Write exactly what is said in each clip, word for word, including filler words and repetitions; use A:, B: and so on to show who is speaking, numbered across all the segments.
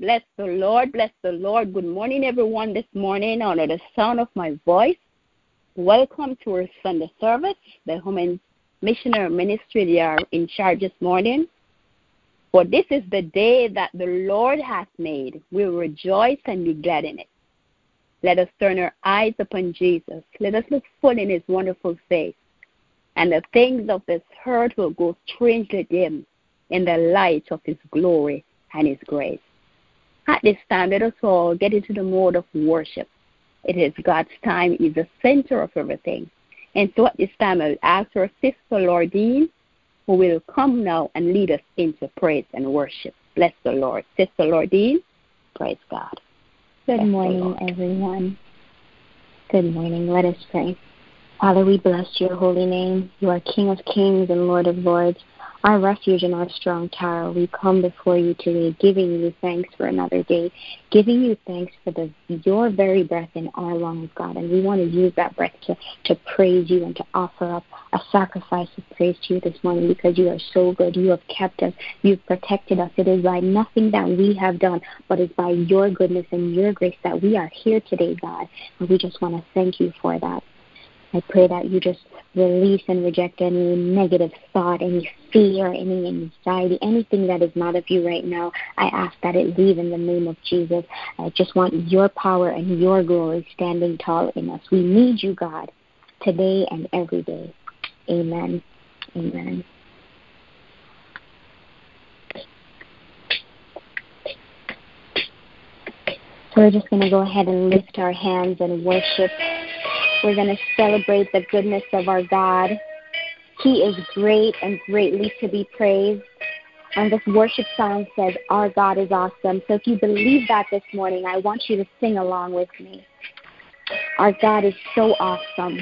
A: Bless the Lord. Bless the Lord. Good morning, everyone, this morning under the sound of my voice. Welcome to our Sunday service. The Women's Missionary Ministry, they are in charge this morning. For this is the day that the Lord hath made. We will rejoice and be glad in it. Let us turn our eyes upon Jesus. Let us look full in his wonderful face. And the things of this earth will go strangely dim in the light of his glory and his grace. At this time, let us all get into the mode of worship. It is God's time. He's the center of everything. And so at this time, I'll ask our sister Lordine, who will come now and lead us into praise and worship. Bless the Lord. Sister Lordine, praise God.
B: Good
A: Bless
B: morning, everyone. Good morning. Let us pray. Father, we bless your holy name. You are King of kings and Lord of lords, our refuge and our strong tower. We come before you today, giving you thanks for another day, giving you thanks for the your very breath in our lungs, God. And we want to use that breath to, to praise you and to offer up a sacrifice of praise to you this morning, because you are so good. You have kept us. You've protected us. It is by nothing that we have done, but it's by your goodness and your grace that we are here today, God. And we just want to thank you for that. I pray that you just release and reject any negative thought, any fear, any anxiety, anything that is not of you right now. I ask that it leave in the name of Jesus. I just want your power and your glory standing tall in us. We need you, God, today and every day. Amen. Amen. So we're just going to go ahead and lift our hands and worship. We're going to celebrate the goodness of our God. He is great and greatly to be praised. And this worship song says, our God is awesome. So if you believe that this morning, I want you to sing along with me. Our God is so awesome.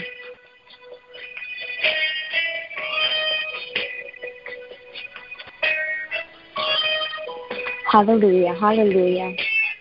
B: Hallelujah, hallelujah.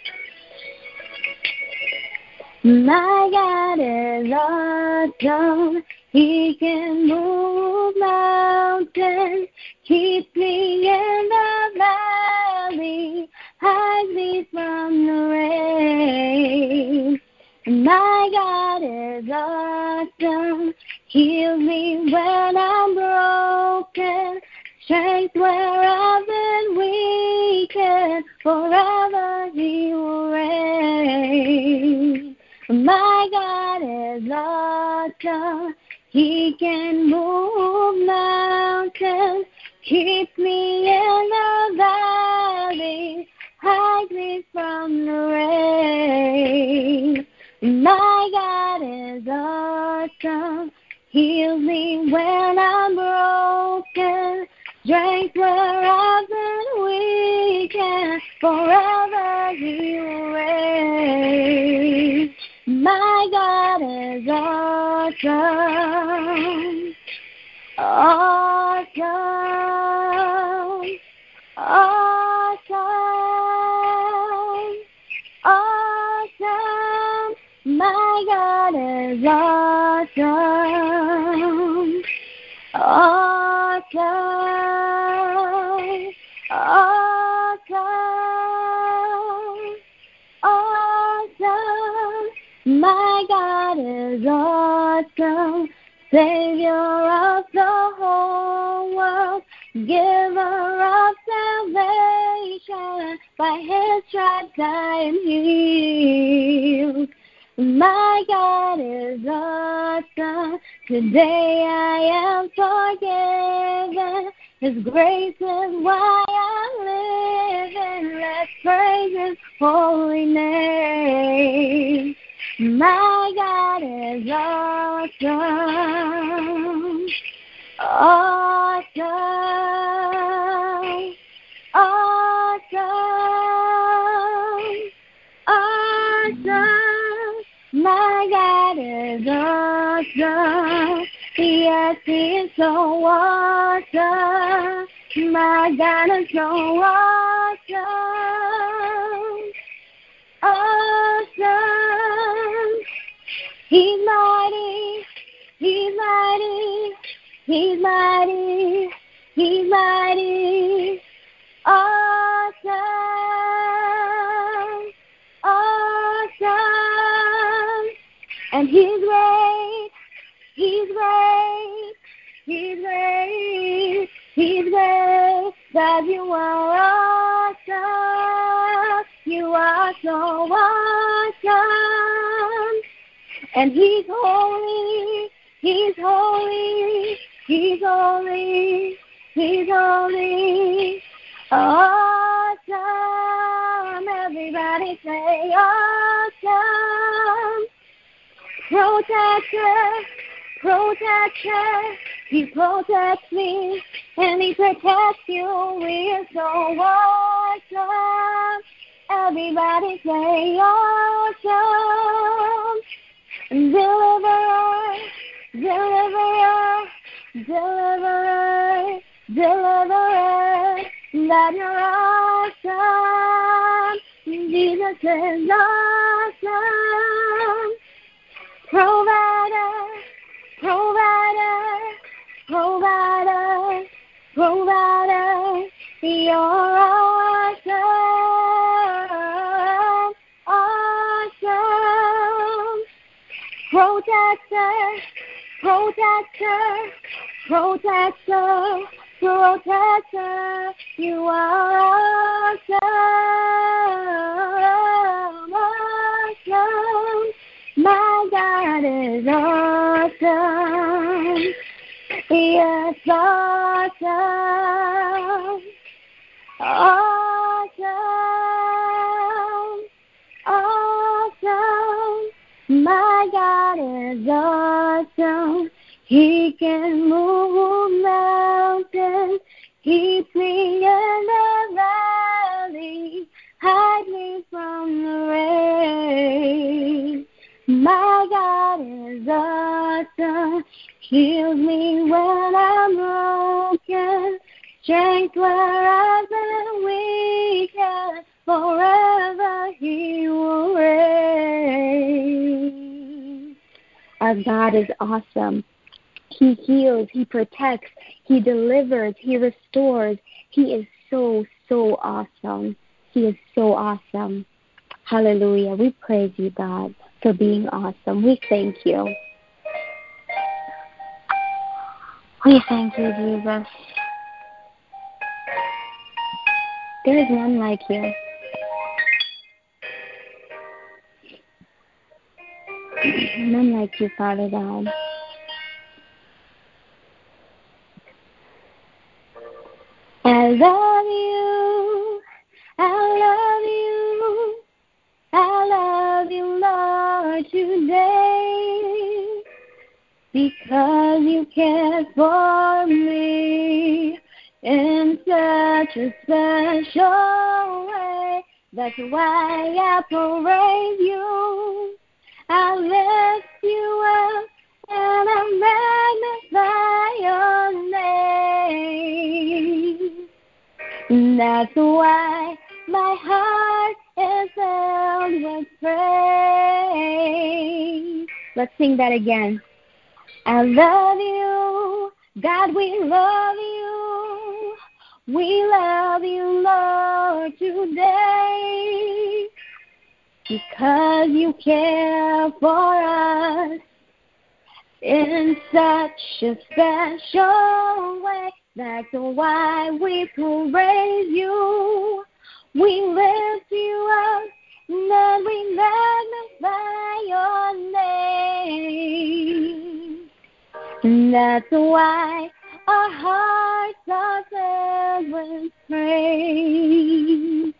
B: My God is awesome. He can move mountains, keep me in the valley, hide me from the rain. My God is awesome. Heal me when I'm broken, strength where I've been weakened, forever he will reign. My God is awesome. He can move mountains, keep me in the valley, hide me from the rain. My God is awesome. Heal me when I'm broken, strength where I've been weakened, forever he will reign. My God is awesome, awesome, awesome, awesome. My God is awesome, awesome, awesome, awesome. My God is awesome, Savior of the whole world, giver of salvation, by his stripes I am healed. My God is awesome, today I am forgiven, his grace is why I'm living, let's praise his holy name. My God is awesome, awesome, awesome, awesome. My God is awesome, yes, he is so awesome. My God is so awesome, awesome. He's mighty, he's mighty, he's mighty, he's mighty, awesome, And He's great, He's great, He's great, He's great, God, you are awesome, you are so awesome. And He's holy, He's holy, He's holy, He's holy, awesome. Everybody say awesome. Protector, protector, He protects me, and He protects you. We are so awesome. Everybody say awesome. Deliverer, deliverer, deliverer, deliverer, that you're awesome. Jesus is awesome. Provider, provider, provider, provider, you're awesome, awesome. Protector, protector, protector, protector, you are awesome, awesome. My God is awesome. Yes, awesome. Awesome. Awesome. My God is awesome. He can move mountains. Keep me in the valley. Hide me from the rain. My God is awesome. Heals me when I'm broken. Strength where I've been weak. And forever He will reign. Our God is awesome. He heals. He protects. He delivers. He restores. He is so, so awesome. He is so awesome. Hallelujah. We praise you, God, for being awesome. We thank you. We thank you, Jesus. There is none like you. None like you, Father God. I love you. I love you. I love you, Lord, today, because you cared for me in such a special way. That's why I praise you. I lift you up and I magnify your name. That's why my heart is filled with praise. Let's sing that again. I love you, God, we love you. We love you, Lord, today, because you care for us in such a special way. That's why we praise you. We lift you up, then we magnify your name. That's why our hearts are filled with praise.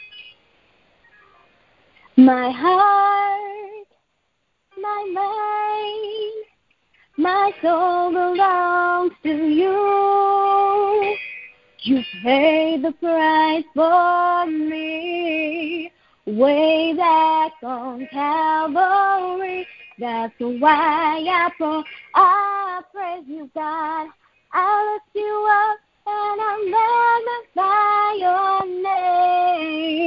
B: My heart, my mind, my soul belongs to you. You paid the price for me, way back on Calvary. That's why I, pro- I praise you, God. I lift you up and I magnify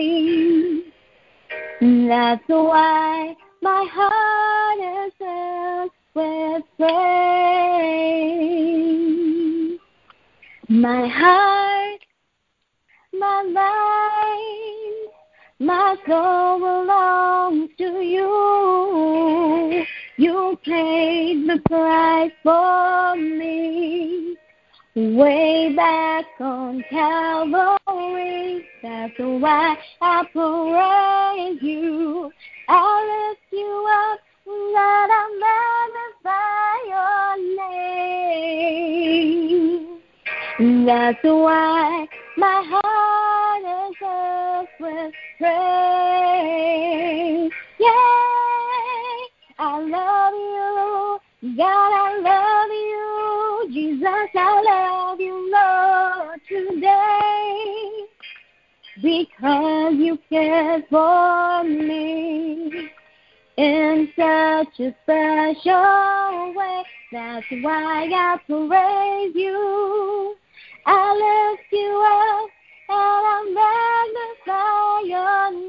B: your name. That's why my heart is filled with praise. My heart, my mind, my soul belongs to you. You paid the price for me. Way back on Calvary, that's why I praise you. I lift you up, that I magnify your name. That's why my heart is filled with praise. Yeah, I love you, God, I love you. Jesus, I love you, Lord, today, because you cared for me in such a special way. That's why I praise you. I lift you up and I magnify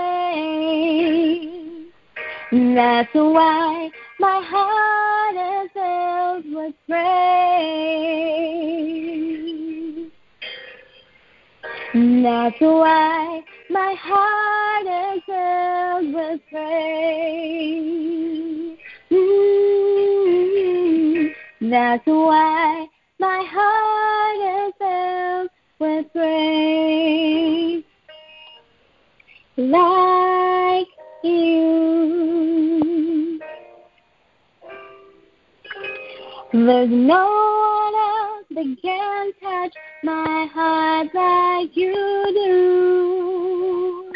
B: your name. That's why my heart is filled with praise. That's why my heart is filled with praise. Mm-hmm. That's why my heart is filled with praise. Like you, there's no one else that can touch my heart like you do.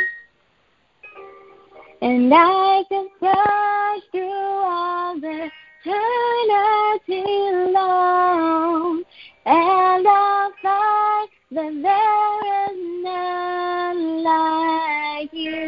B: And I can search through all the eternity long, and I'll find that there is none like you.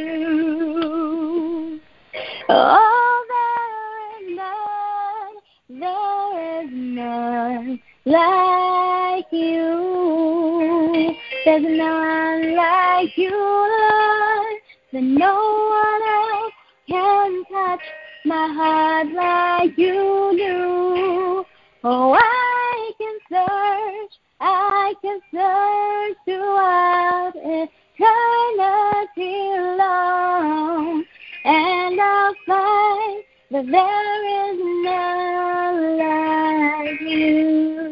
B: Oh, there is none, there is none like you. There's none like you, Lord. That no one else can touch my heart like you do. Oh, I can search, I can search throughout eternity long, and I'll find that there is none like you.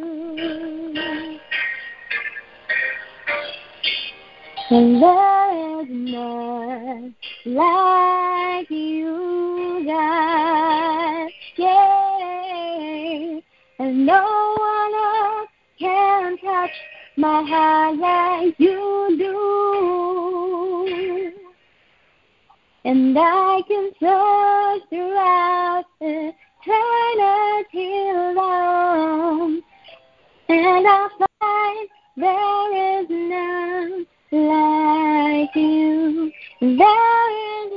B: And there is none like you, God. Yeah. And no one else can touch my heart like you do. And I can search throughout eternity long, and I'll find there is none like you. There is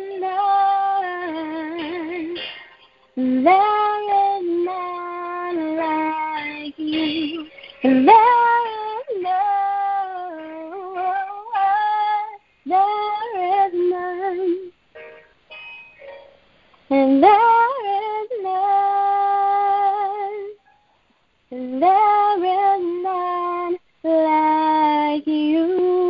B: none, there is none like you. There is none, there is none, and there is none, there is none like you.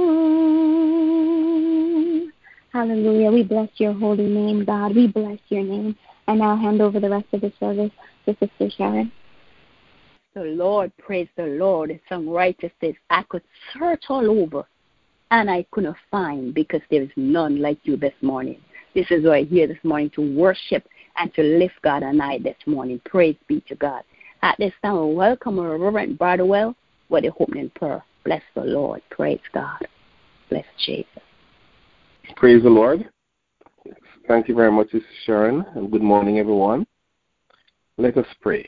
B: Hallelujah. We bless your holy name, God. We bless your name. And I'll hand over the rest of the service to Sister Sharon.
A: The Lord, praise the Lord. The songwriter says, I could search all over and I couldn't find, because there is none like you this morning. This is why I'm here this morning, to worship and to lift God and I this morning. Praise be to God. At this time, we welcome our Reverend Bardwell with the opening prayer. Bless the Lord. Praise God. Bless Jesus.
C: Praise the Lord. Thank you very much, Sister Sharon, and good morning, everyone. Let us pray.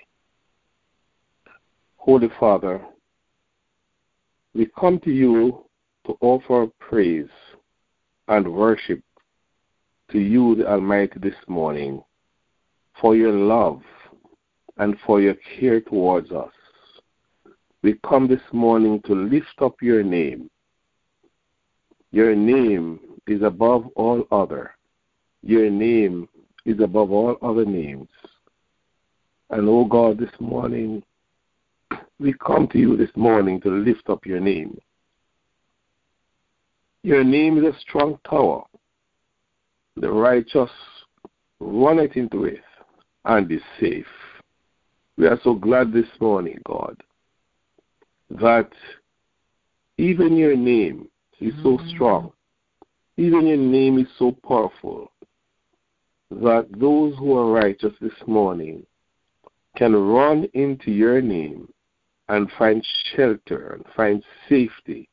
C: Holy Father, we come to you to offer praise and worship to you, the Almighty, this morning for your love and for your care towards us. We come this morning to lift up your name. Your name is above all other. Your name is above all other names. And, oh God, this morning, we come to you this morning to lift up your name. Your name is a strong tower. The righteous runneth into it, and is safe. We are so glad this morning, God, that even your name is so strong, even your name is so powerful, that those who are righteous this morning can run into your name and find shelter and find safety,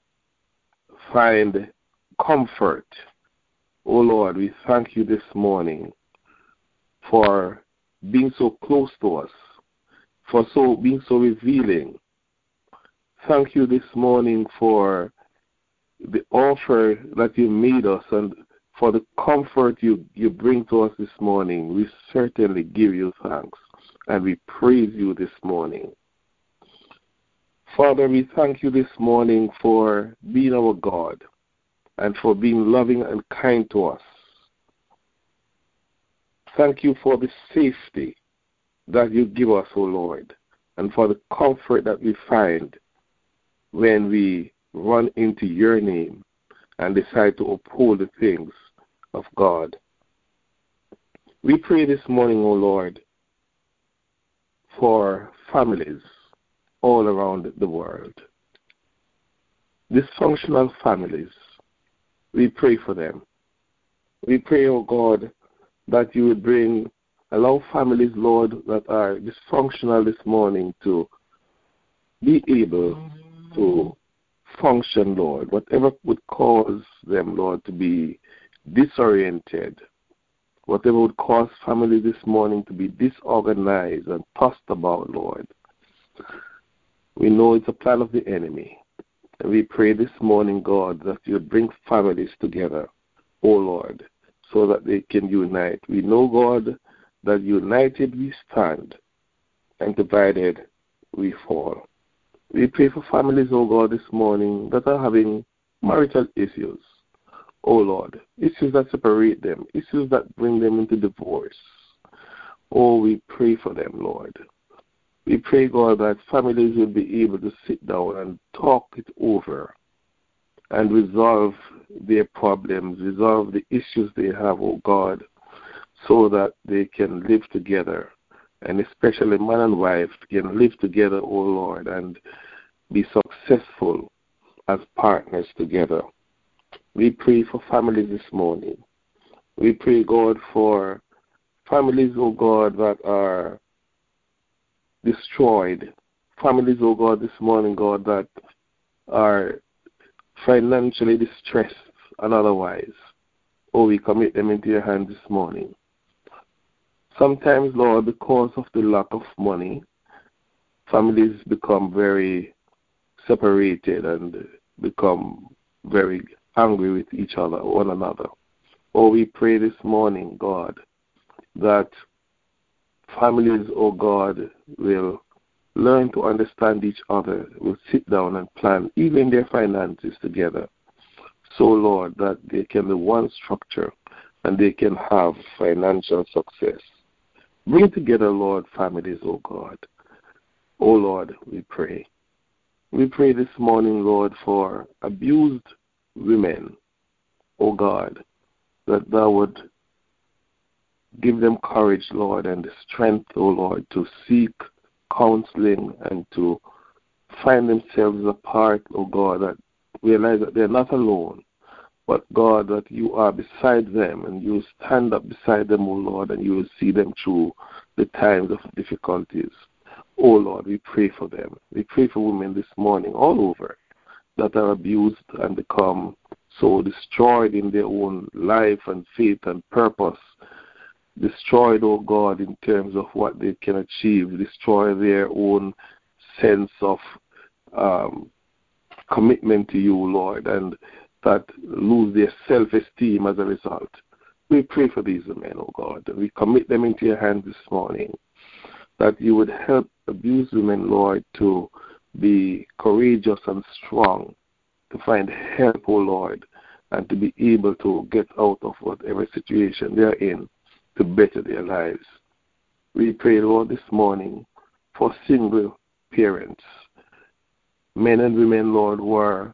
C: find comfort. Oh Lord, we thank you this morning for being so close to us, for so being so revealing. Thank you this morning for the offer that you made us and for the comfort you, you bring to us this morning. We certainly give you thanks and we praise you this morning. Father, we thank you this morning for being our God and for being loving and kind to us. Thank you for the safety that you give us, O Lord, and for the comfort that we find when we run into your name and decide to uphold the things of God. We pray this morning, O Lord, for families all around the world. Dysfunctional families, we pray for them. We pray, O God, that you would bring, allow families, Lord, that are dysfunctional this morning to be able to function, Lord, whatever would cause them, Lord, to be disoriented, whatever would cause families this morning to be disorganized and tossed about, Lord. We know it's a plan of the enemy. And we pray this morning, God, that you bring families together, O Lord, so that they can unite. We know, God, that united we stand and divided we fall. We pray for families, O God, this morning that are having marital issues, O Lord, issues that separate them, issues that bring them into divorce. Oh, we pray for them, Lord. We pray, God, that families will be able to sit down and talk it over and resolve their problems, resolve the issues they have, oh God, so that they can live together, and especially man and wife can live together, oh Lord, and be successful as partners together. We pray for families this morning. We pray, God, for families, oh God, that are destroyed. Families, oh God, this morning, God, that are financially distressed and otherwise. Oh, we commit them into your hands this morning. Sometimes, Lord, because of the lack of money, families become very separated and become very angry with each other, one another. Oh, we pray this morning, God, that families, oh God, will learn to understand each other, will sit down and plan even their finances together. So, Lord, that they can be one structure and they can have financial success. Bring together, Lord, families, oh God. Oh, Lord, we pray. We pray this morning, Lord, for abused women, oh God, that thou would give them courage, Lord, and the strength, oh Lord, to seek counseling and to find themselves apart, oh God, that realize that they're not alone, but God, that you are beside them and you stand up beside them, oh Lord, and you will see them through the times of difficulties. Oh Lord, we pray for them. We pray for women this morning all over that are abused and become so destroyed in their own life and faith and purpose. Destroyed, oh God, in terms of what they can achieve. Destroy their own sense of um, commitment to you, Lord, and that lose their self-esteem as a result. We pray for these men, oh God, and we commit them into your hands this morning, that you would help abused women, Lord, to be courageous and strong, to find help, oh Lord, and to be able to get out of whatever situation they are in to better their lives. We pray, Lord, this morning for single parents, men and women, Lord, who are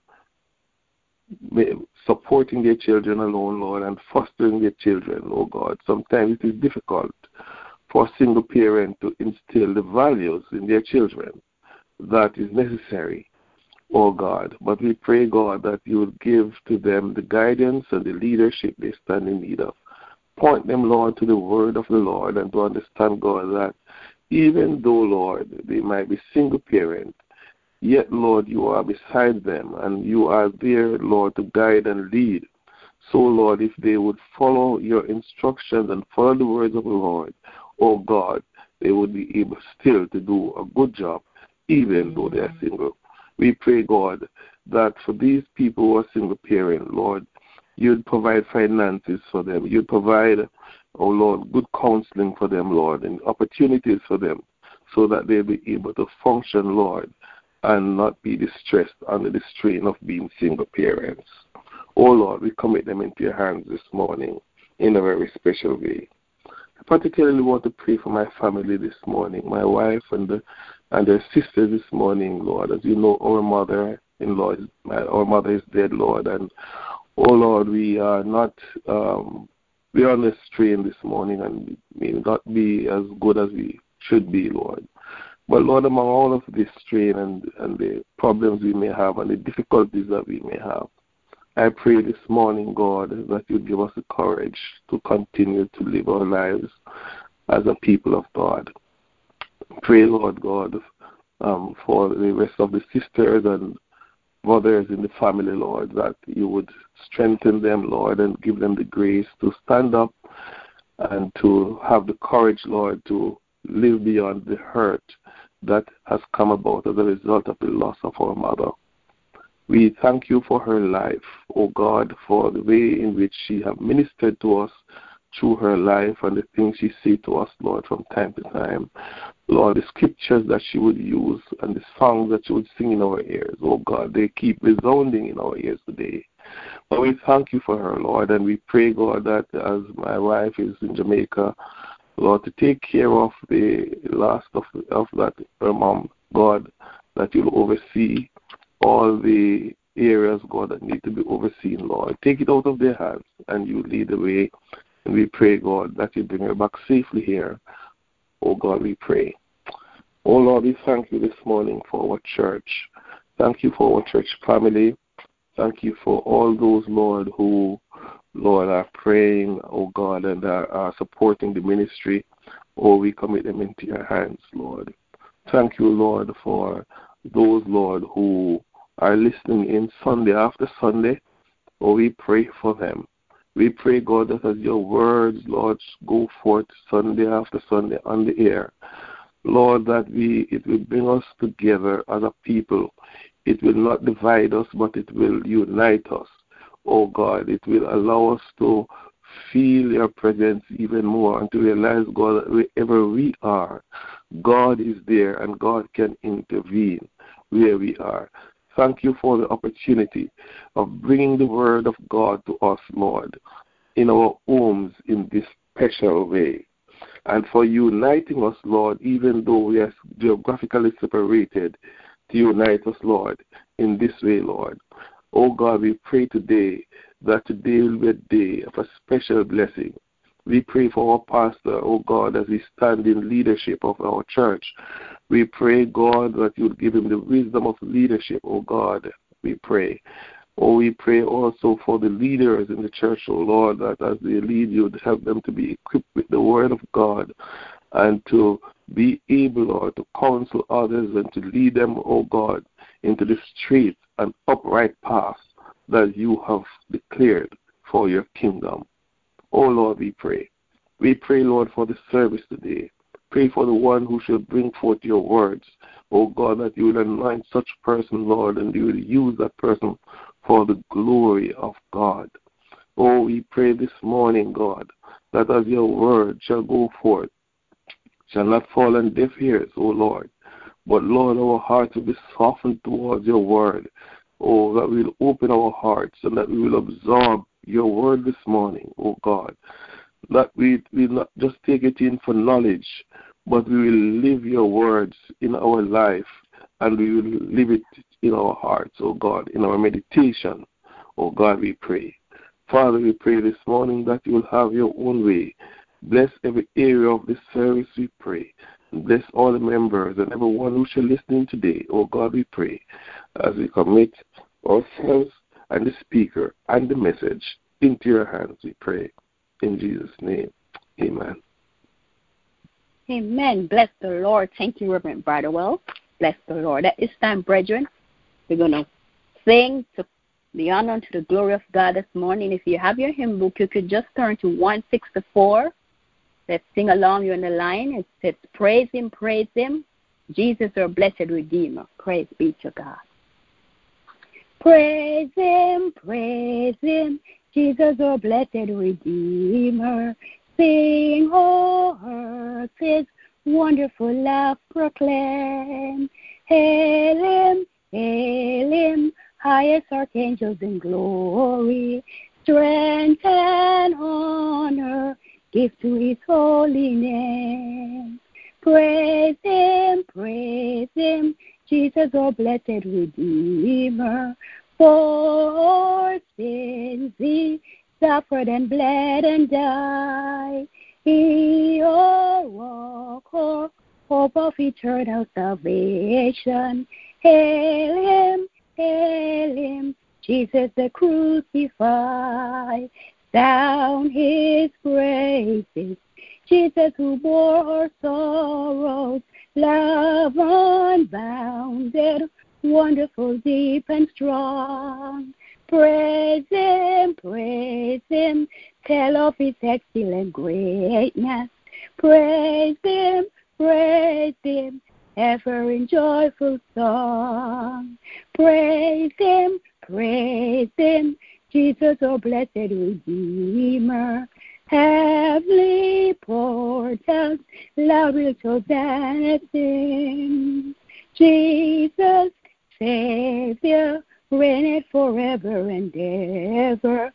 C: supporting their children alone, Lord, and fostering their children, oh God. Sometimes it is difficult, for a single parent to instill the values in their children that is necessary, oh God. But we pray, God, that you would give to them the guidance and the leadership they stand in need of. Point them, Lord, to the word of the Lord and to understand, God, that even though, Lord, they might be single parent, yet, Lord, you are beside them and you are there, Lord, to guide and lead. So, Lord, if they would follow your instructions and follow the words of the Lord, oh God, they would be able still to do a good job, even though they are single. We pray, God, that for these people who are single parent, Lord, you'd provide finances for them. You'd provide, oh Lord, good counseling for them, Lord, and opportunities for them so that they'll be able to function, Lord, and not be distressed under the strain of being single parents. Oh Lord, we commit them into your hands this morning in a very special way. I particularly want to pray for my family this morning, my wife and the, and their sisters this morning, Lord. As you know, our mother-in-law, is, my, our mother is dead, Lord, and oh Lord, we are not, um, we are on the strain this morning and may not be as good as we should be, Lord. But Lord, among all of this strain and, and the problems we may have and the difficulties that we may have, I pray this morning, God, that you give us the courage to continue to live our lives as a people of God. Pray, Lord God, um, for the rest of the sisters and brothers in the family, Lord, that you would strengthen them, Lord, and give them the grace to stand up and to have the courage, Lord, to live beyond the hurt that has come about as a result of the loss of our mother. We thank you for her life, O God, for the way in which she has ministered to us through her life and the things she said to us, Lord, from time to time. Lord, the scriptures that she would use and the songs that she would sing in our ears, oh God, they keep resounding in our ears today. But we thank you for her, Lord, and we pray, God, that as my wife is in Jamaica, Lord, to take care of the last of, of that, her mom, God, that you'll oversee all the areas, God, that need to be overseen, Lord. Take it out of their hands and you lead the way. And we pray, God, that you bring her back safely here. Oh, God, we pray. Oh, Lord, we thank you this morning for our church. Thank you for our church family. Thank you for all those, Lord, who, Lord, are praying, oh, God, and are, are supporting the ministry. Oh, we commit them into your hands, Lord. Thank you, Lord, for those, Lord, who are listening in Sunday after Sunday. Oh, we pray for them. We pray, God, that as your words, Lord, go forth Sunday after Sunday on the air, Lord, that we it will bring us together as a people. It will not divide us, but it will unite us. Oh, God, it will allow us to feel your presence even more and to realize, God, that wherever we are, God is there and God can intervene where we are. Thank you for the opportunity of bringing the word of God to us, Lord, in our homes in this special way. And for uniting us, Lord, even though we are geographically separated, to unite us, Lord, in this way, Lord. Oh, God, we pray today that today will be a day of a special blessing. We pray for our pastor, oh, God, as we stand in leadership of our church. We pray, God, that you'll give him the wisdom of leadership, oh God, we pray. Oh, we pray also for the leaders in the church, oh Lord, that as they lead, you'd help them to be equipped with the word of God and to be able, Lord, to counsel others and to lead them, oh God, into the straight and upright path that you have declared for your kingdom. Oh, Lord, we pray. We pray, Lord, for the service today. Pray for the one who shall bring forth your words. Oh, God, that you will anoint such person, Lord, and you will use that person for the glory of God. Oh, we pray this morning, God, that as your word shall go forth, shall not fall on deaf ears, O Lord. But, Lord, our hearts will be softened towards your word. Oh, that we will open our hearts and that we will absorb your word this morning, oh God. That we will not just take it in for knowledge, but we will live your words in our life and we will live it in our hearts, oh God, in our meditation. Oh God, we pray. Father, we pray this morning that you will have your own way Bless every area of this service, we pray. Bless all the members and everyone who shall listen today. Oh God, we pray as we commit ourselves and the speaker and the message into your hands, we pray. In Jesus' name, amen.
A: Amen. Bless the Lord. Thank you, Reverend Bradwell. Bless the Lord. At this time, brethren, we're going to sing to the honor and to the glory of God this morning. If you have your hymn book, you could just turn to one sixty-four. Let's sing along. You're on the line. It says, praise him, praise him, Jesus our blessed Redeemer. Praise be to God. Praise him, praise him, Jesus our blessed Redeemer. Sing, oh earth, his wonderful love proclaim. Hail him, hail him, highest archangels in glory. Strength and honor give to his holy name. Praise him, praise him, Jesus our blessed Redeemer. For sins he suffered and bled and died. He o'er walk, o'er hope of eternal salvation. Hail him, hail him, Jesus the crucified. Down his praises, Jesus who bore our sorrows, love unbounded, wonderful, deep, and strong. Praise him, praise him, tell of his excellent greatness. Praise him, praise him, ever in joyful song. Praise him, praise him, Jesus, our blessed Redeemer. Heavenly portals, loud will Hosanna sing. Jesus, Savior, reigneth forever and ever.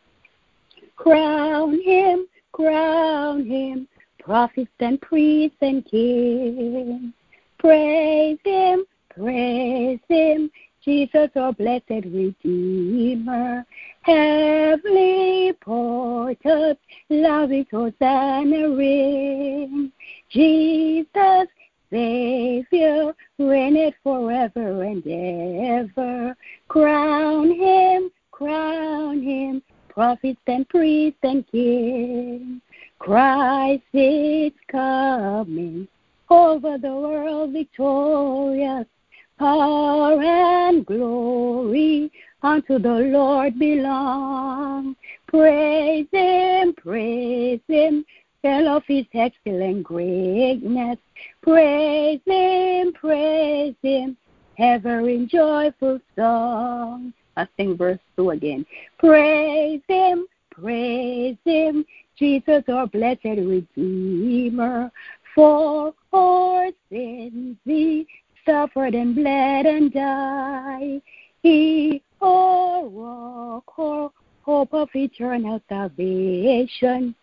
A: Crown him, crown him, prophets and priests and kings. Praise him, praise him, Jesus, our blessed Redeemer. Heavenly portals, loud with Hosanna ring. Jesus, Savior, reigneth forever and ever. Crown him, crown him, prophets and priests and kings. Christ is coming, over the world victorious. Power and glory unto the Lord belong. Praise him, praise him, tell of his excellent greatness. Praise him, praise him, ever in joyful song. I sing verse two again. Praise him, praise him, Jesus our blessed Redeemer. For our sins he suffered and bled and died. He o'er walk, o'er hope of eternal salvation.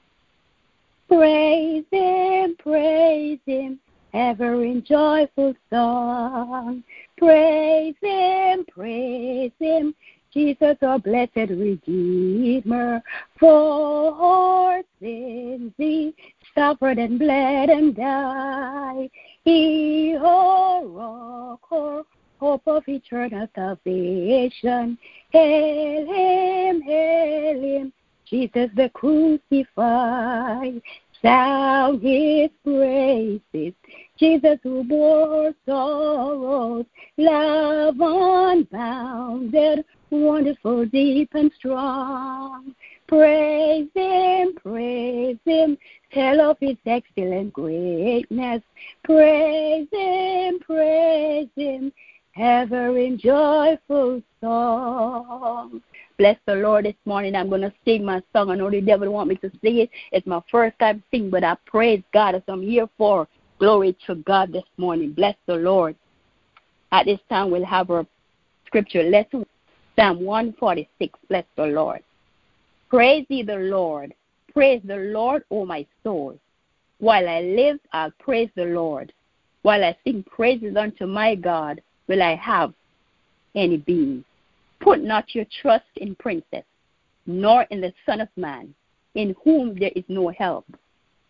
A: Praise him, praise him, ever in joyful song. Praise him, praise him, Jesus our blessed Redeemer. For our sins he suffered and bled and died. He o'er rock, o'er hope of eternal salvation. Hail him, hail him, Jesus the crucified. Sound his praises, Jesus who bore sorrows, love unbounded, wonderful, deep, and strong. Praise him, praise him, tell of his excellent greatness. Praise him, praise him, ever in joyful song. Bless the Lord this morning. I'm going to sing my song. I know the devil want me to sing it. It's my first time singing, but I praise God as I'm here for. Glory to God this morning. Bless the Lord. At this time, we'll have our scripture lesson, Psalm one forty-six. Bless the Lord. Praise ye the Lord. Praise the Lord, O my soul. While I live, I'll praise the Lord. While I sing praises unto my God, will I have any being. Put not your trust in princes, nor in the Son of Man, in whom there is no help.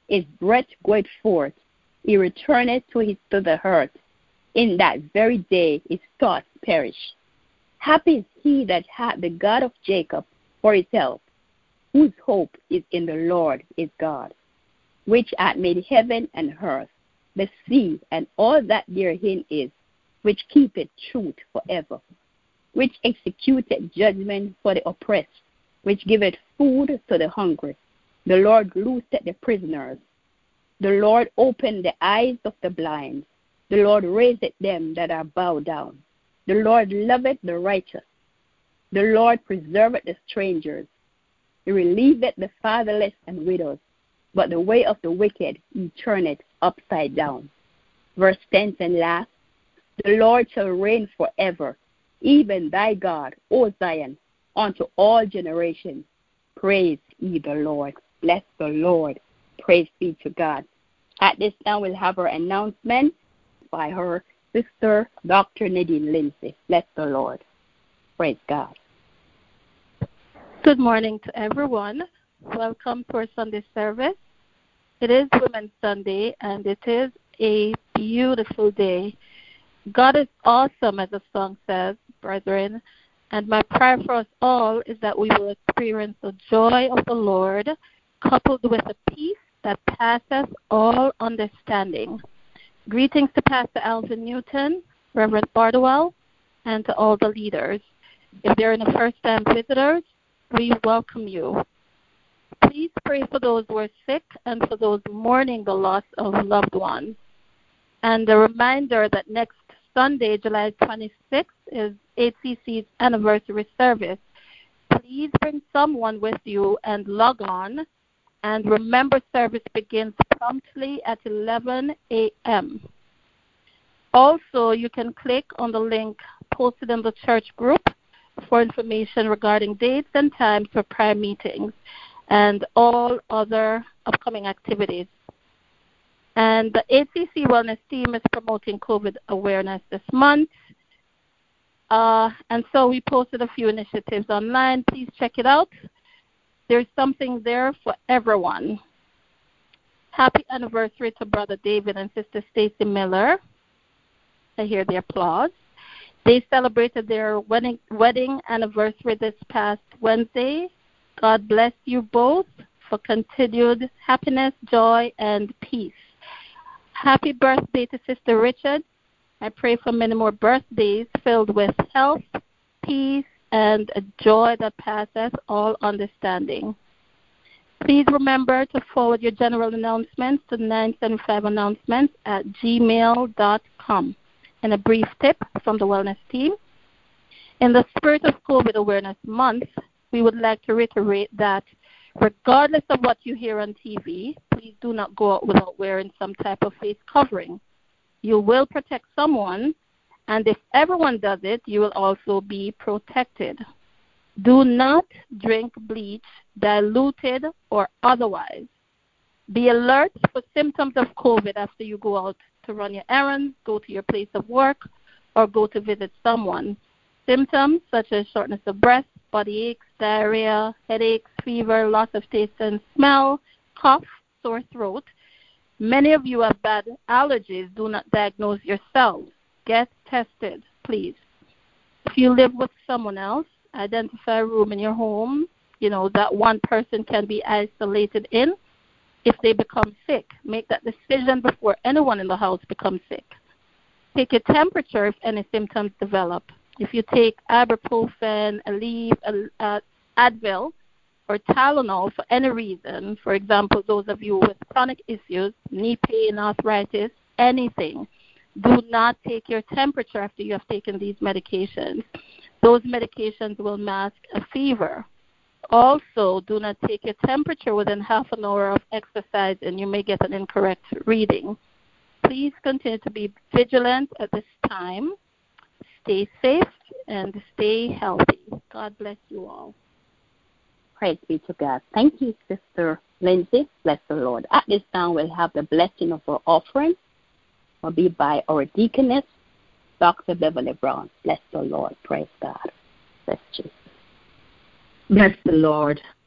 A: his breath goeth forth, he returneth to his to the earth. In that very day his thoughts perish. Happy is he that hath the God of Jacob for his help, whose hope is in the Lord his God, which hath made heaven and earth, the sea, and all that therein is, which keepeth truth forever, which executeth judgment for the oppressed, which giveth food to the hungry. The Lord looseth the prisoners. The Lord opened the eyes of the blind. The Lord raiseth them that are bowed down. The Lord loveth the righteous. The Lord preserveth the strangers. He relieveth the fatherless and widows. But the way of the wicked he turneth upside down. Verse ten and last, the Lord shall reign forever, even thy God, O Zion, unto all generations. Praise ye the Lord. Bless the Lord. Praise be to God. At this time, we'll have our announcement by her sister, Doctor Nadine Lindsay. Bless the Lord. Praise God.
D: Good morning to everyone. Welcome to our Sunday service. It is Women's Sunday, and it is a beautiful day. God is awesome, as the song says, brethren, and my prayer for us all is that we will experience the joy of the Lord, coupled with a peace that passeth all understanding. Greetings to Pastor Alvin Newton, Reverend Bardwell, and to all the leaders. If there are any first-time visitors, we welcome you. Please pray for those who are sick and for those mourning the loss of loved ones. And a reminder that next Sunday, July twenty-sixth, is A C C's anniversary service. Please bring someone with you and log on. And remember, service begins promptly at eleven a.m. Also, you can click on the link posted in the church group for information regarding dates and times for prayer meetings and all other upcoming activities. And the A C C Wellness Team is promoting COVID awareness this month. Uh, and so we posted a few initiatives online. Please check it out. There's something there for everyone. Happy anniversary to Brother David and Sister Stacy Miller. I hear the applause. They celebrated their wedding, wedding anniversary this past Wednesday. God bless you both for continued happiness, joy, and peace. Happy birthday to Sister Richard. I pray for many more birthdays filled with health, peace, and a joy that passeth all understanding. Please remember to forward your general announcements to nine seven five announcements at gmail dot com. And a brief tip from the Wellness Team. In the spirit of COVID Awareness Month, we would like to reiterate that regardless of what you hear on T V, please do not go out without wearing some type of face covering. You will protect someone, and if everyone does it, you will also be protected. Do not drink bleach, diluted or otherwise. Be alert for symptoms of COVID after you go out to run your errands, go to your place of work, or go to visit someone. Symptoms such as shortness of breath, body aches, diarrhea, headaches, fever, loss of taste and smell, cough, sore throat. Many of you have bad allergies. Do not diagnose yourselves. Get tested, please. If you live with someone else, identify a room in your home, you know, that one person can be isolated in. If they become sick, make that decision before anyone in the house becomes sick. Take your temperature if any symptoms develop. If you take ibuprofen, Aleve, uh, Advil, or Tylenol for any reason, for example, those of you with chronic issues, knee pain, arthritis, anything, do not take your temperature after you have taken these medications. Those medications will mask a fever. Also, do not take your temperature within half an hour of exercise, and you may get an incorrect reading. Please continue to be vigilant at this time. Stay safe and stay healthy. God bless you all.
A: Praise be to God. Thank you, Sister Lindsay. Bless the Lord. At this time, we'll have the blessing of our offering. Will be by our deaconess, Doctor Beverly Brown. Bless the Lord. Praise God. Bless Jesus.
E: Bless the Lord.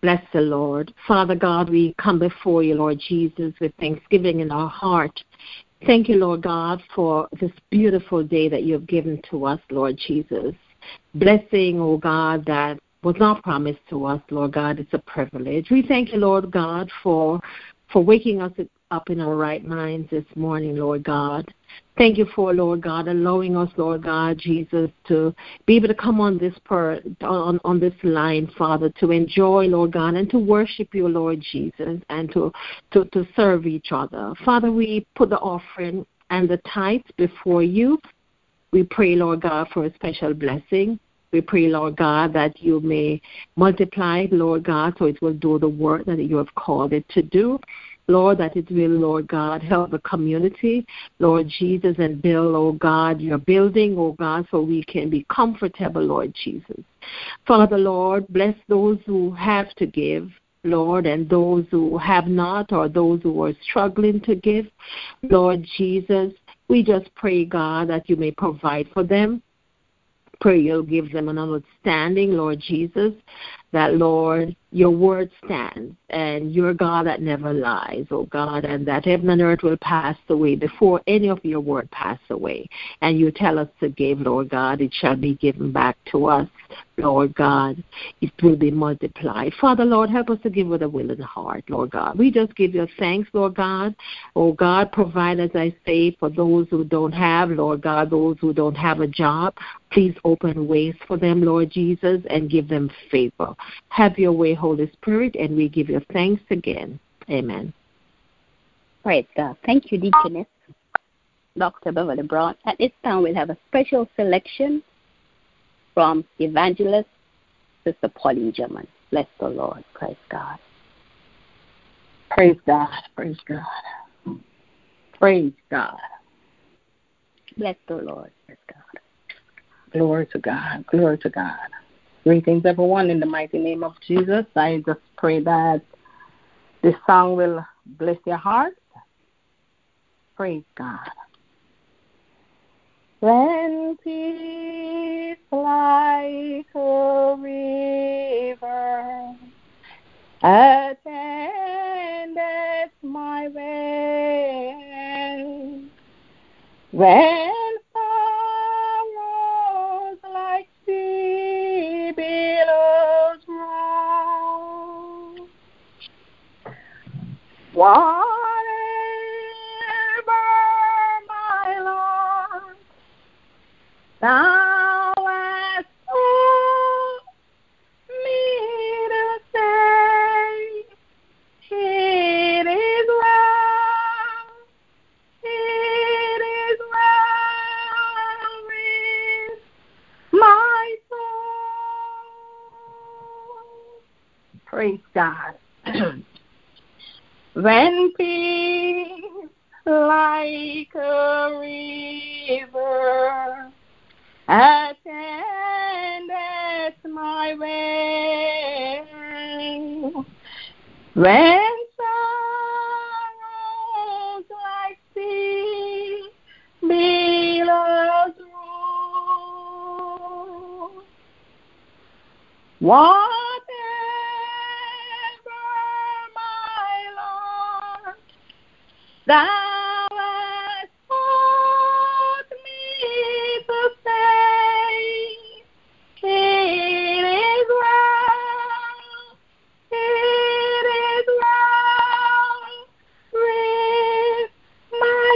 E: Bless the Lord. Father God, we come before you, Lord Jesus, with thanksgiving in our heart. Thank you, Lord God, for this beautiful day that you have given to us, Lord Jesus. Blessing, oh God, that was not promised to us, Lord God. It's a privilege. We thank you, Lord God, for for waking us up in our right minds this morning, Lord God. Thank you for, Lord God, allowing us, Lord God, Jesus, to be able to come on this per, on, on this line, Father, to enjoy, Lord God, and to worship you, Lord Jesus, and to, to, to serve each other. Father, we put the offering and the tithes before you. We pray, Lord God, for a special blessing. We pray, Lord God, that you may multiply, Lord God, so it will do the work that you have called it to do. Lord, that it will, Lord God, help the community, Lord Jesus, and build, oh God, your building, oh God, so we can be comfortable, Lord Jesus. Father, Lord, bless those who have to give, Lord, and those who have not, or those who are struggling to give. Lord Jesus, we just pray, God, that you may provide for them. Pray you'll give them an understanding, Lord Jesus, that, Lord, your word stands, and you're God that never lies, oh God, and that heaven and earth will pass away before any of your word pass away. And you tell us to give, Lord God, it shall be given back to us, Lord God. It will be multiplied. Father, Lord, help us to give with a willing heart, Lord God. We just give you thanks, Lord God. Oh God, provide, as I say, for those who don't have, Lord God, those who don't have a job. Please open ways for them, Lord Jesus, and give them favor. Have your way, Holy Spirit, and we give you thanks again. Amen.
A: Praise God. Thank you, Deaconess Doctor Beverly Brown. At this time, we'll have a special selection from Evangelist Sister Pauline German. Bless the Lord. Praise God.
F: Praise God. Praise God. Praise God.
A: Bless the Lord. Praise God.
F: Glory to God. Glory to God. Greetings, everyone, in the mighty name of Jesus. I just pray that this song will bless your heart. Praise God. When peace like a river attendeth my way, when sorrows like sea billows roll, whatever my Lord thou hast taught me to say, it is well, it is well with my soul. Praise God. When peace like a river attendeth my way, when sorrows like sea billows roll, whatever my Lord thou hast taught me to say, it is well, it is well with my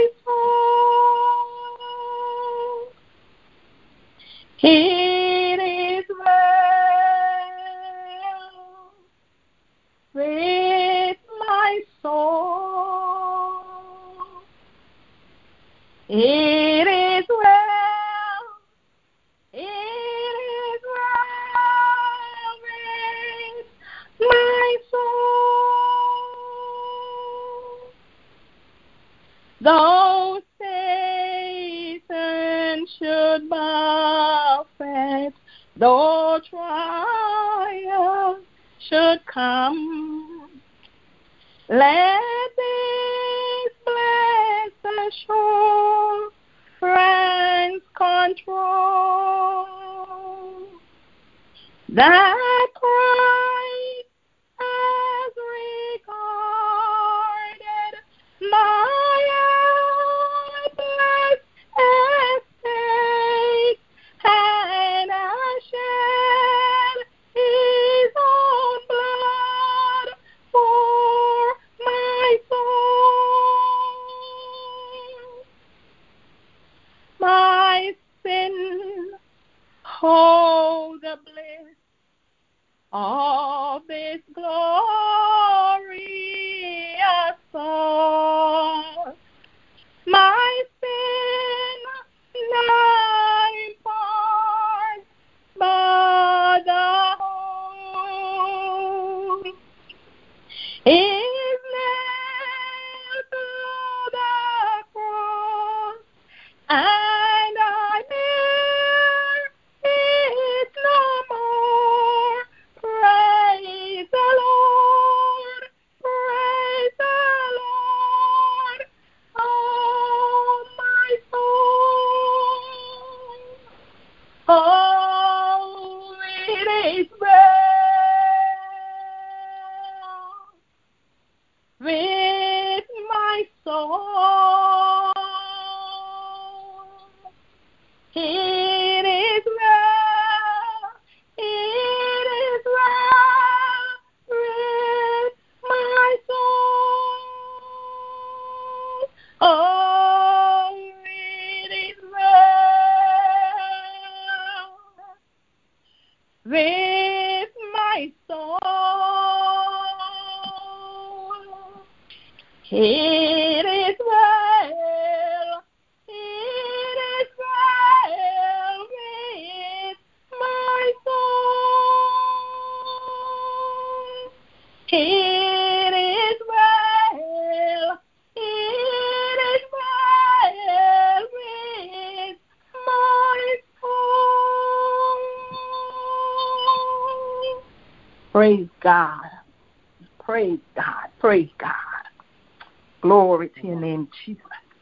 F: soul. It is well with my soul. It is well, it is well with my soul. Though Satan should buffet, though trials should come, let this blessed assurance control that Christ It is well, it is well with my soul. It is well, it is well with my soul. Praise God. Praise God. Praise God. Glory to your name, Jesus.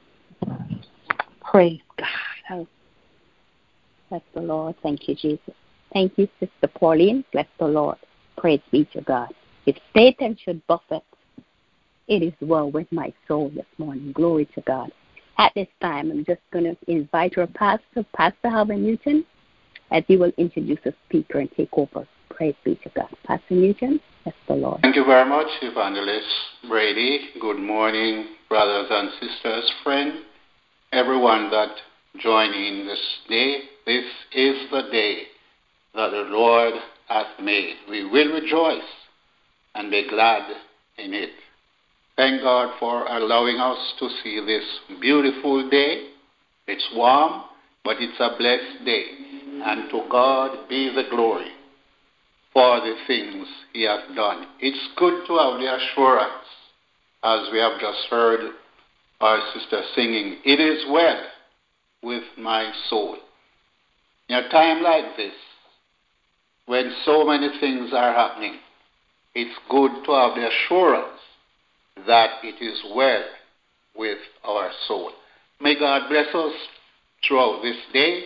F: Praise God.
A: Bless the Lord. Thank you, Jesus. Thank you, Sister Pauline. Bless the Lord. Praise be to God. If Satan should buffet, it is well with my soul this morning. Glory to God. At this time, I'm just going to invite our pastor, Pastor Alvin Newton, as he will introduce the speaker and take over. Praise be to God. Pastor Newton, bless the Lord.
G: Thank you very much, Evangelist Brady. Good morning, brothers and sisters, friends, everyone that joined in this day. This is the day that the Lord hath made. We will rejoice and be glad in it. Thank God for allowing us to see this beautiful day. It's warm, but it's a blessed day. And to God be the glory for the things he has done. It's good to have the assurance, as we have just heard our sister singing, it is well with my soul. In a time like this, when so many things are happening, it's good to have the assurance that it is well with our soul. May God bless us throughout this day.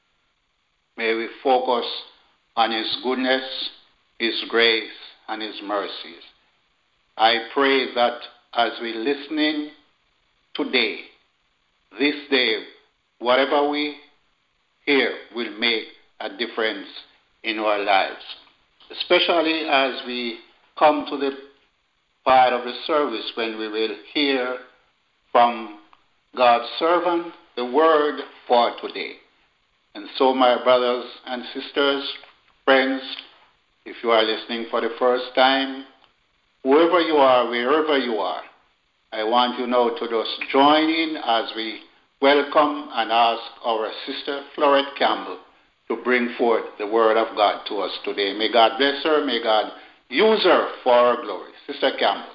G: May we focus on his goodness, his grace, and his mercies. I pray that as we listening today, this day, whatever we hear will make a difference in our lives, especially as we come to the part of the service when we will hear from God's servant the word for today. And so, my brothers and sisters, friends, if you are listening for the first time, whoever you are, wherever you are, I want you now to just join in as we welcome and ask our sister Florette Campbell to bring forth the word of God to us today. May God bless her. May God use her for our glory. Sister Campbell.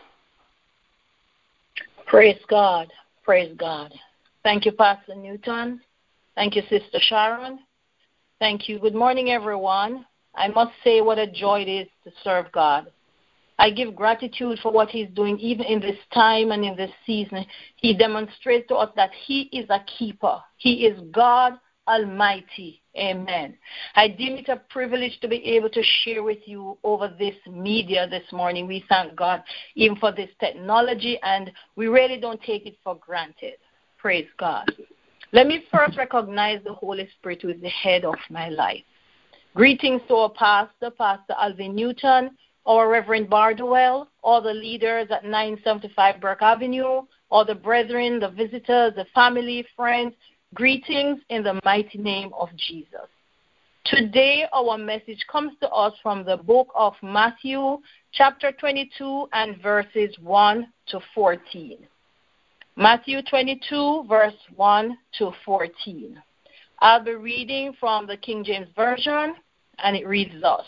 F: Praise God. Praise God. Thank you, Pastor Newton. Thank you, Sister Sharon. Thank you. Good morning, everyone. I must say what a joy it is to serve God. I give gratitude for what he's doing even in this time and in this season. He demonstrates to us that he is a keeper. He is God Almighty. Amen. I deem it a privilege to be able to share with you over this media this morning. We thank God even for this technology, and we really don't take it for granted. Praise God. Let me first recognize the Holy Spirit who is the head of my life. Greetings to our pastor, Pastor Alvin Newton, our Reverend Bardwell, all the leaders at nine seventy-five Burke Avenue, all the brethren, the visitors, the family, friends. Greetings in the mighty name of Jesus. Today, our message comes to us from the book of Matthew, chapter twenty-two, and verses one to fourteen. Matthew twenty-two, verse one to fourteen. I'll be reading from the King James Version, and it reads thus.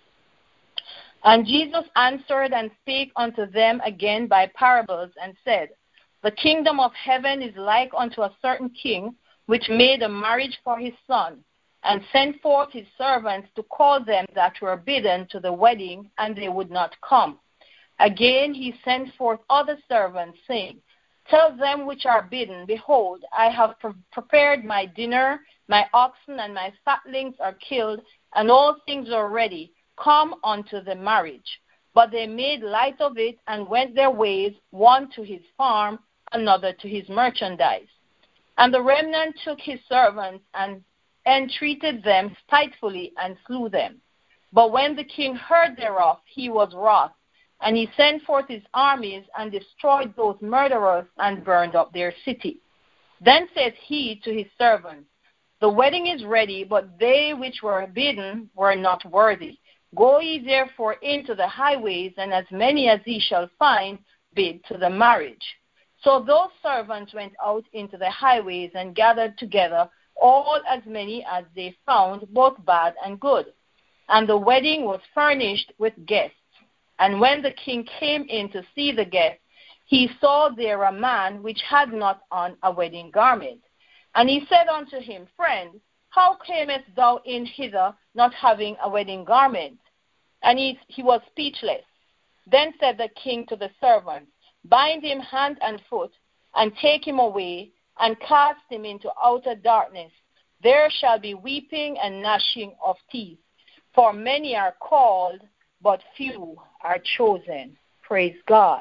F: And Jesus answered and spake unto them again by parables, and said, The kingdom of heaven is like unto a certain king, which made a marriage for his son, and sent forth his servants to call them that were bidden to the wedding, and they would not come. Again he sent forth other servants, saying, Tell them which are bidden, Behold, I have pre- prepared my dinner, my oxen and my fatlings are killed, and all things are ready. Come unto the marriage. But they made light of it, and went their ways, one to his farm, another to his merchandise. And the remnant took his servants, and entreated them spitefully, and slew them. But when the king heard thereof, he was wroth, and he sent forth his armies, and destroyed those murderers, and burned up their city. Then said he to his servants, The wedding is ready, but they which were bidden were not worthy. Go ye therefore into the highways, and as many as ye shall find,
H: bid to the marriage. So those servants went out into the highways and gathered together all as many as they found, both bad and good. And the wedding was furnished with guests. And when the king came in to see the guests, he saw there a man which had not on a wedding garment. And he said unto him, Friend, how camest thou in hither, not having a wedding garment? And he, he was speechless. Then said the king to the servants, Bind him hand and foot, and take him away, and cast him into outer darkness. There shall be weeping and gnashing of teeth. For many are called, but few are chosen. Praise God.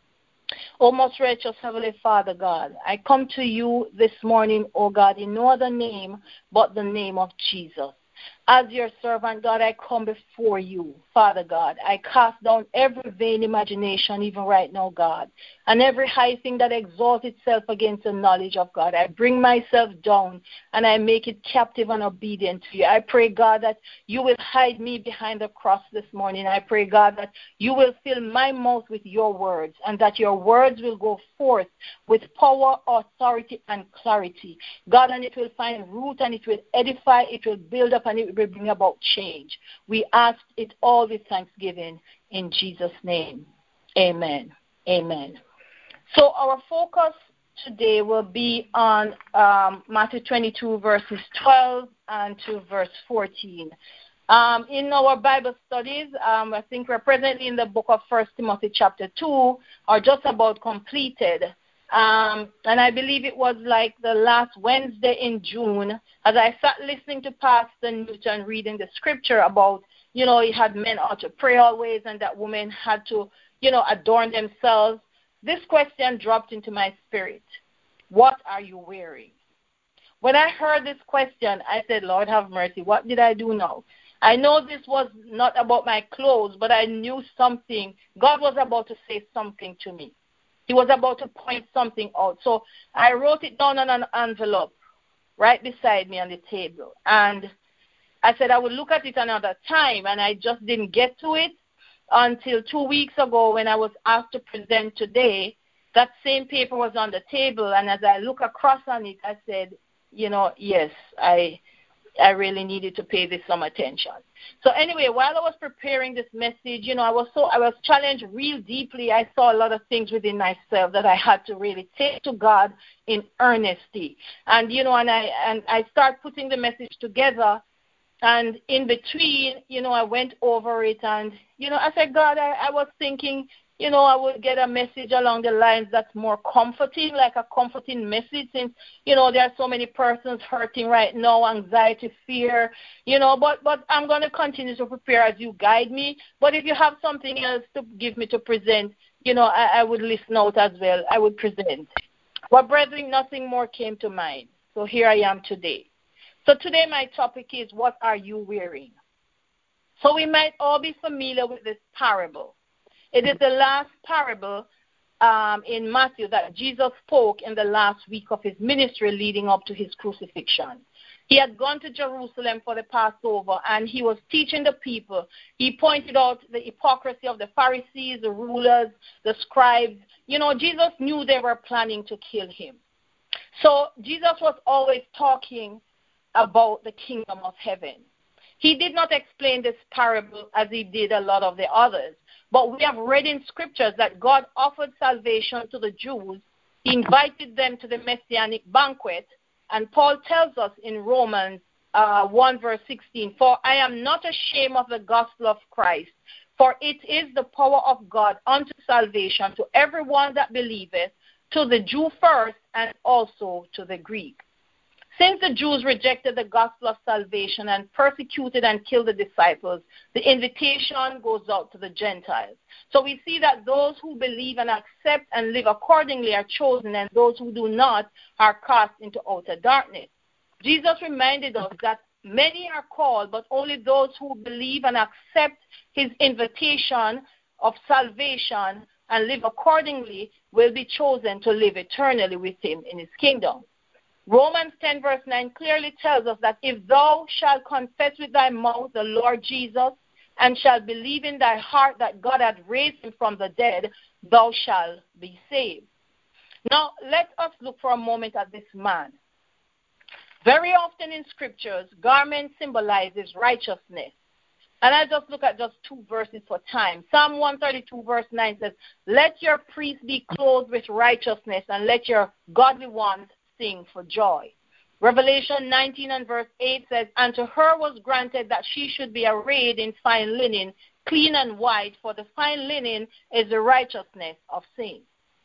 H: O most righteous Heavenly Father God, I come to you this morning, O God, in no other name but the name of Jesus. As your servant, God, I come before you, Father God. I cast down every vain imagination, even right now, God, and every high thing that exalts itself against the knowledge of God. I bring myself down, and I make it captive and obedient to you. I pray, God, that you will hide me behind the cross this morning. I pray, God, that you will fill my mouth with your words, and that your words will go forth with power, authority, and clarity. God, and it will find root, and it will edify, it will build up, and it will bring about change. We ask it all with thanksgiving in Jesus' name. Amen. Amen. So our focus today will be on um, Matthew twenty-two, verses twelve and to verse fourteen. Um, in our Bible studies, um, I think we're presently in the book of First Timothy chapter two, or just about completed. Um, and I believe it was like the last Wednesday in June, as I sat listening to Pastor Newton reading the scripture about, you know, he had men ought to pray always, and that women had to, you know, adorn themselves. This question dropped into my spirit. What are you wearing? When I heard this question, I said, Lord have mercy, what did I do now? I know this was not about my clothes, but I knew something. God was about to say something to me. He was about to point something out. So I wrote it down on an envelope right beside me on the table. And I said I would look at it another time, and I just didn't get to it until two weeks ago when I was asked to present today. That same paper was on the table, and as I look across on it, I said, you know, yes, I I really needed to pay this some attention. So anyway, while I was preparing this message, you know, I was so I was challenged real deeply. I saw a lot of things within myself that I had to really take to God in earnesty. And you know, and I and I start putting the message together. And in between, you know, I went over it, and you know, I said, God, I, I was thinking, you know, I would get a message along the lines that's more comforting, like a comforting message, since, you know, there are so many persons hurting right now, anxiety, fear, you know, but, but I'm going to continue to prepare as you guide me. But if you have something else to give me to present, you know, I, I would listen out as well. I would present. But, brethren, nothing more came to mind. So here I am today. So today my topic is, what are you wearing? So we might all be familiar with this parable. It is the last parable um, in Matthew that Jesus spoke in the last week of his ministry leading up to his crucifixion. He had gone to Jerusalem for the Passover, and he was teaching the people. He pointed out the hypocrisy of the Pharisees, the rulers, the scribes. You know, Jesus knew they were planning to kill him. So Jesus was always talking about the kingdom of heaven. He did not explain this parable as he did a lot of the others. But we have read in scriptures that God offered salvation to the Jews. He invited them to the Messianic banquet. And Paul tells us in Romans uh, one verse sixteen, for I am not ashamed of the gospel of Christ, for it is the power of God unto salvation to everyone that believeth, to the Jew first and also to the Greek. Since the Jews rejected the gospel of salvation and persecuted and killed the disciples, the invitation goes out to the Gentiles. So we see that those who believe and accept and live accordingly are chosen, and those who do not are cast into outer darkness. Jesus reminded us that many are called, but only those who believe and accept his invitation of salvation and live accordingly will be chosen to live eternally with him in his kingdom. Romans ten verse nine clearly tells us that if thou shalt confess with thy mouth the Lord Jesus and shalt believe in thy heart that God hath raised him from the dead, thou shalt be saved. Now, let us look for a moment at this man. Very often in scriptures, garment symbolizes righteousness. And I just look at just two verses for time. Psalm one thirty-two verse nine says, let your priests be clothed with righteousness, and let your godly ones sing for joy. Revelation nineteen and verse eight says, and to her was granted that she should be arrayed in fine linen, clean and white, for the fine linen is the righteousness of saints.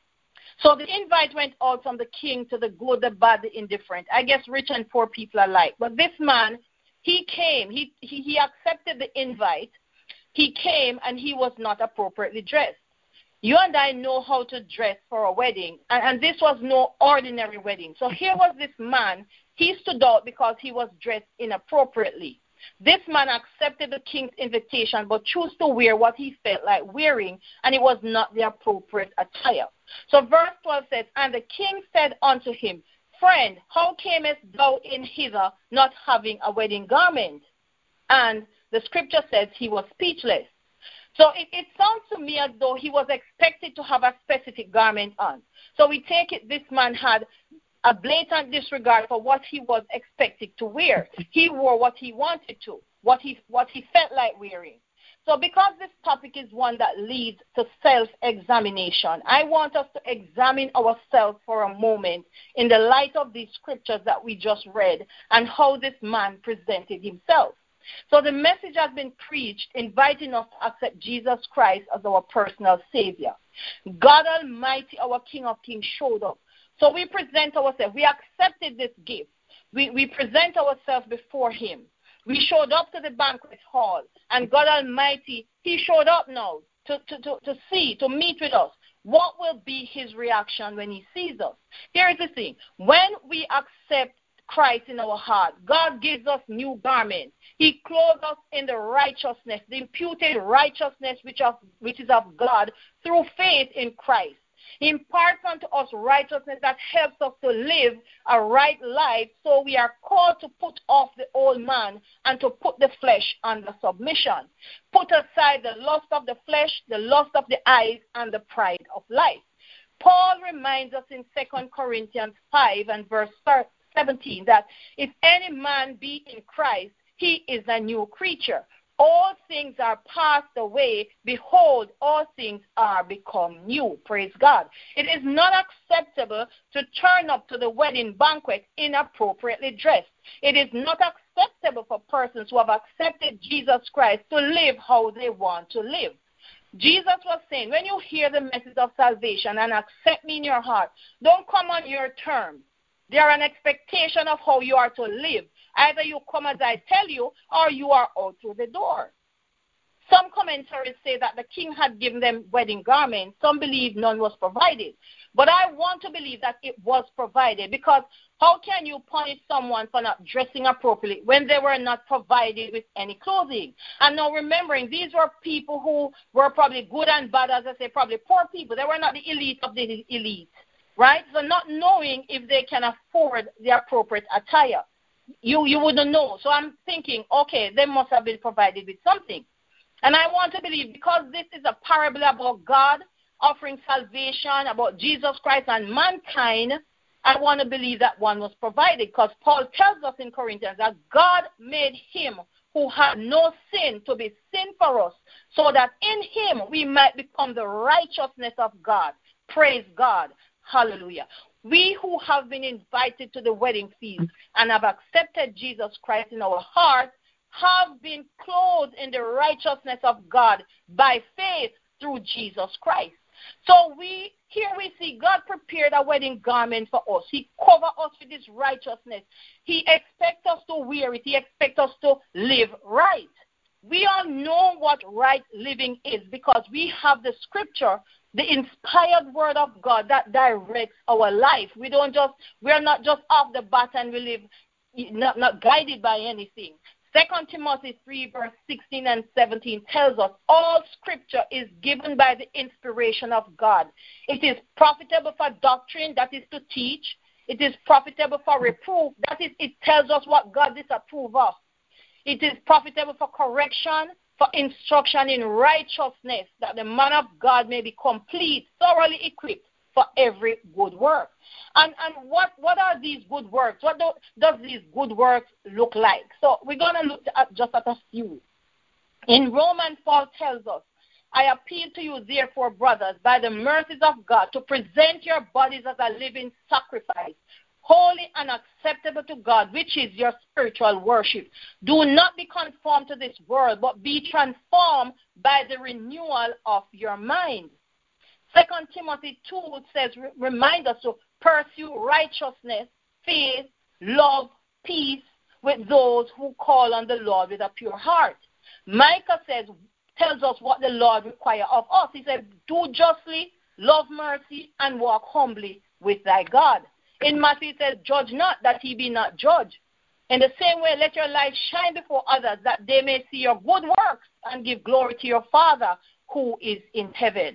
H: So the invite went out from the king to the good, the bad, the indifferent. I guess rich and poor people alike. But this man, he came, he, he, he accepted the invite. He came and he was not appropriately dressed. You and I know how to dress for a wedding, and, and this was no ordinary wedding. So here was this man. He stood out because he was dressed inappropriately. This man accepted the king's invitation but chose to wear what he felt like wearing, and it was not the appropriate attire. So verse twelve says, and the king said unto him, friend, how camest thou in hither not having a wedding garment? And the scripture says he was speechless. So it, it sounds to me as though he was expected to have a specific garment on. So we take it this man had a blatant disregard for what he was expected to wear. He wore what he wanted to, what he what he felt like wearing. So because this topic is one that leads to self-examination, I want us to examine ourselves for a moment in the light of these scriptures that we just read and how this man presented himself. So the message has been preached, inviting us to accept Jesus Christ as our personal Savior. God Almighty, our King of Kings, showed up. So we present ourselves. We accepted this gift. We, we present ourselves before him. We showed up to the banquet hall, and God Almighty, he showed up now to, to, to, to see, to meet with us. What will be his reaction when he sees us? Here is the thing. When we accept Christ in our heart, God gives us new garments. He clothes us in the righteousness, the imputed righteousness which, of, which is of God through faith in Christ. He imparts unto us righteousness that helps us to live a right life, so we are called to put off the old man and to put the flesh under submission. Put aside the lust of the flesh, the lust of the eyes, and the pride of life. Paul reminds us in Second Corinthians five and verse seventeen that if any man be in Christ, he is a new creature. All things are passed away. Behold, all things are become new. Praise God. It is not acceptable to turn up to the wedding banquet inappropriately dressed. It is not acceptable for persons who have accepted Jesus Christ to live how they want to live. Jesus was saying, when you hear the message of salvation and accept me in your heart, don't come on your terms. There are an expectation of how you are to live. Either you come as I tell you, or you are out through the door. Some commentaries say that the king had given them wedding garments. Some believe none was provided. But I want to believe that it was provided, because how can you punish someone for not dressing appropriately when they were not provided with any clothing? And now remembering, these were people who were probably good and bad, as I say, probably poor people. They were not the elite of the elite, right? So not knowing if they can afford the appropriate attire. You you wouldn't know. So I'm thinking, okay, they must have been provided with something. And I want to believe, because this is a parable about God offering salvation, about Jesus Christ and mankind, I want to believe that one was provided, because Paul tells us in Corinthians that God made him who had no sin to be sin for us, so that in him we might become the righteousness of God. Praise God. Hallelujah. We who have been invited to the wedding feast and have accepted Jesus Christ in our hearts have been clothed in the righteousness of God by faith through Jesus Christ. So we here we see God prepared a wedding garment for us. He covered us with his righteousness. He expects us to wear it. He expects us to live right. We all know what right living is, because we have the scripture, the inspired word of God that directs our life. We don't just, we're not just off the bat and we live not, not guided by anything. Second Timothy three verse sixteen and seventeen tells us all scripture is given by the inspiration of God. It is profitable for doctrine, that is to teach. It is profitable for reproof, that is, it tells us what God disapproves of. It is profitable for correction, for instruction in righteousness, that the man of God may be complete, thoroughly equipped for every good work. And and what, what are these good works? What do, does these good works look like? So we're going to look at just at a few. In Romans, Paul tells us, I appeal to you, therefore, brothers, by the mercies of God, to present your bodies as a living sacrifice, holy and acceptable to God, which is your spiritual worship. Do not be conformed to this world, but be transformed by the renewal of your mind. Second Timothy two says, remind us to pursue righteousness, faith, love, peace with those who call on the Lord with a pure heart. Micah says, tells us what the Lord requires of us. He said, do justly, love mercy, and walk humbly with thy God. In Matthew it says, judge not, that he be not judged. In the same way, let your light shine before others, that they may see your good works and give glory to your Father who is in heaven.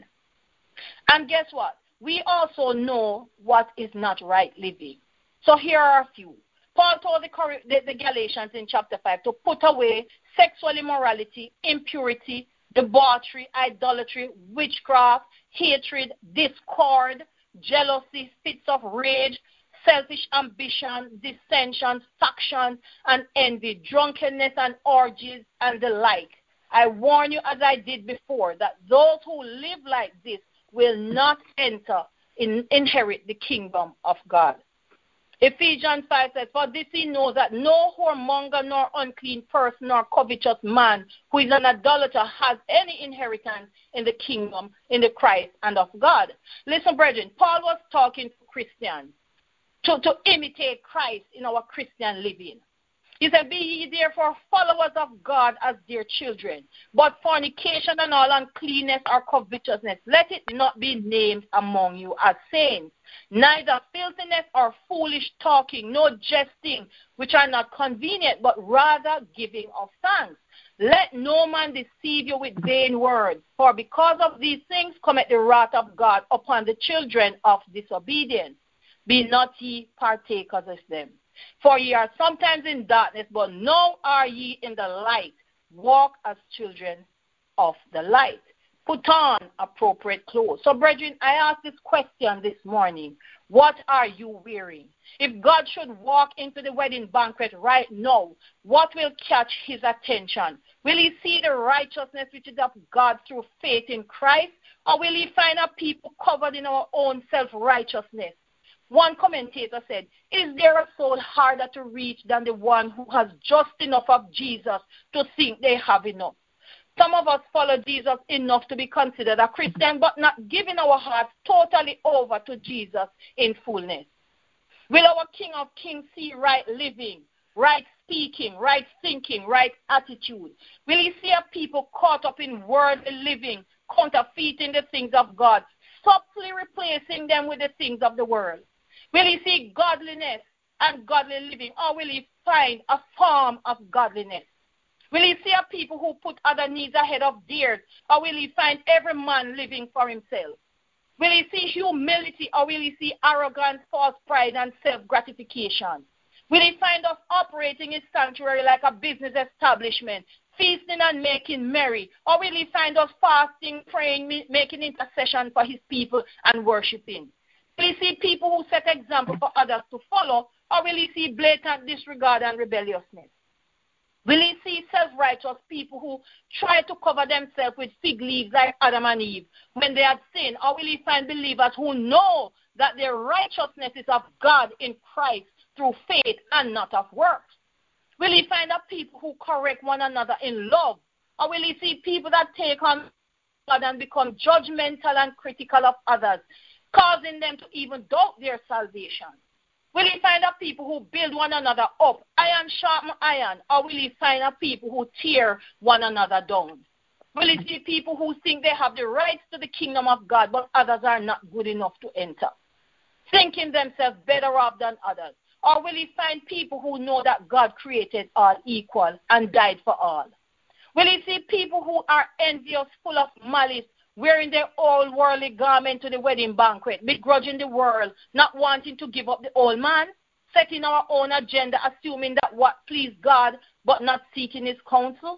H: And guess what? We also know what is not right living. So here are a few. Paul told the, the, the Galatians in chapter five to put away sexual immorality, impurity, debauchery, idolatry, witchcraft, hatred, discord, jealousy, fits of rage, selfish ambition, dissension, faction, and envy, drunkenness and orgies, and the like. I warn you, as I did before, that those who live like this will not enter in, inherit the kingdom of God. Ephesians five says, for this he knows that no whoremonger, nor unclean person, nor covetous man who is an idolater has any inheritance in the kingdom, in the Christ and of God. Listen, brethren, Paul was talking to Christians to, to imitate Christ in our Christian living. He said, be ye therefore followers of God as dear children, but fornication and all uncleanness or covetousness, let it not be named among you as saints. Neither filthiness or foolish talking, nor jesting, which are not convenient, but rather giving of thanks. Let no man deceive you with vain words, for because of these things cometh the wrath of God upon the children of disobedience. Be not ye partakers of them. For ye are sometimes in darkness, but now are ye in the light. Walk as children of the light. Put on appropriate clothes. So, brethren, I ask this question this morning. What are you wearing? If God should walk into the wedding banquet right now, what will catch his attention? Will he see the righteousness which is of God through faith in Christ? Or will he find a people covered in our own self-righteousness? One commentator said, is there a soul harder to reach than the one who has just enough of Jesus to think they have enough? Some of us follow Jesus enough to be considered a Christian, but not giving our hearts totally over to Jesus in fullness. Will our King of Kings see right living, right speaking, right thinking, right attitude? Will he see a people caught up in worldly living, counterfeiting the things of God, subtly replacing them with the things of the world? Will he see godliness and godly living, or will he find a form of godliness? Will he see a people who put other needs ahead of theirs, or will he find every man living for himself? Will he see humility, or will he see arrogance, false pride, and self-gratification? Will he find us operating his sanctuary like a business establishment, feasting and making merry, or will he find us fasting, praying, making intercession for his people, and worshiping? Will he see people who set example for others to follow, or will he see blatant disregard and rebelliousness? Will he see self-righteous people who try to cover themselves with fig leaves like Adam and Eve when they had sinned, or will he find believers who know that their righteousness is of God in Christ through faith and not of works? Will he find a people who correct one another in love, or will he see people that take on God and become judgmental and critical of others, causing them to even doubt their salvation? Will he find a people who build one another up, iron sharpen iron, or will he find a people who tear one another down? Will he see people who think they have the rights to the kingdom of God, but others are not good enough to enter, thinking themselves better off than others? Or will he find people who know that God created all equal and died for all? Will he see people who are envious, full of malice, wearing their old worldly garment to the wedding banquet, begrudging the world, not wanting to give up the old man, setting our own agenda, assuming that what pleased God, but not seeking his counsel?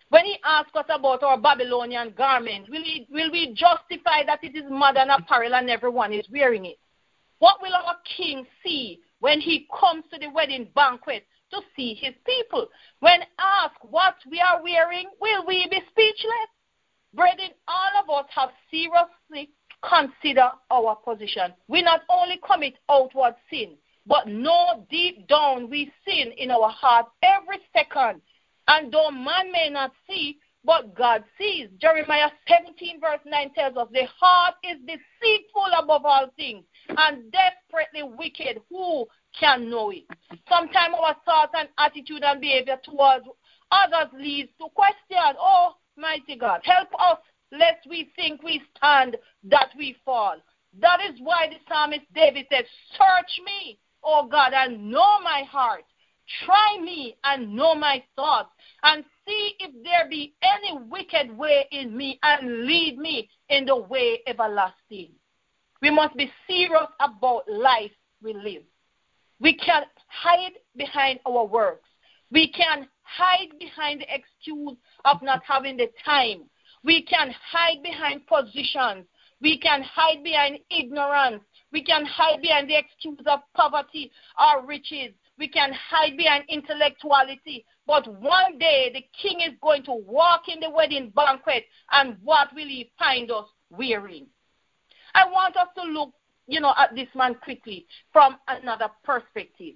H: When he asks us about our Babylonian garment, will, he, will we justify that it is modern apparel and everyone is wearing it? What will our king see when he comes to the wedding banquet to see his people? When asked what we are wearing, will we be speechless? Brethren, all of us have seriously considered our position. We not only commit outward sin, but know deep down we sin in our heart every second. And though man may not see, but God sees. Jeremiah seventeen verse nine tells us, the heart is deceitful above all things and desperately wicked. Who can know it? Sometimes our thoughts and attitude and behavior towards others leads to question. Oh, mighty God, help us lest we think we stand, that we fall. That is why the psalmist David said, search me, O God, and know my heart. Try me and know my thoughts, and see if there be any wicked way in me, and lead me in the way everlasting. We must be serious about life we live. We can't hide behind our works. We can hide behind the excuse of not having the time. We can hide behind positions. We can hide behind ignorance. We can hide behind the excuse of poverty or riches. We can hide behind intellectuality. But one day the king is going to walk in the wedding banquet, and what will he find us wearing? I want us to look, you know, at this man quickly from another perspective.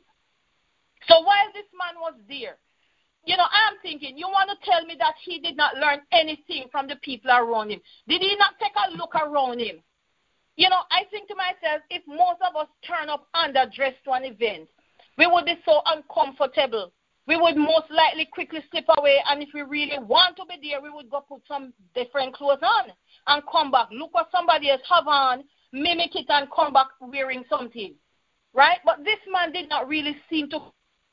H: So while this man was there, you know, I'm thinking, you want to tell me that he did not learn anything from the people around him? Did he not take a look around him? You know, I think to myself, if most of us turn up underdressed to an event, we would be so uncomfortable. We would most likely quickly slip away, and if we really want to be there, we would go put some different clothes on and come back. Look what somebody else have on, mimic it, and come back wearing something, right? But this man did not really seem to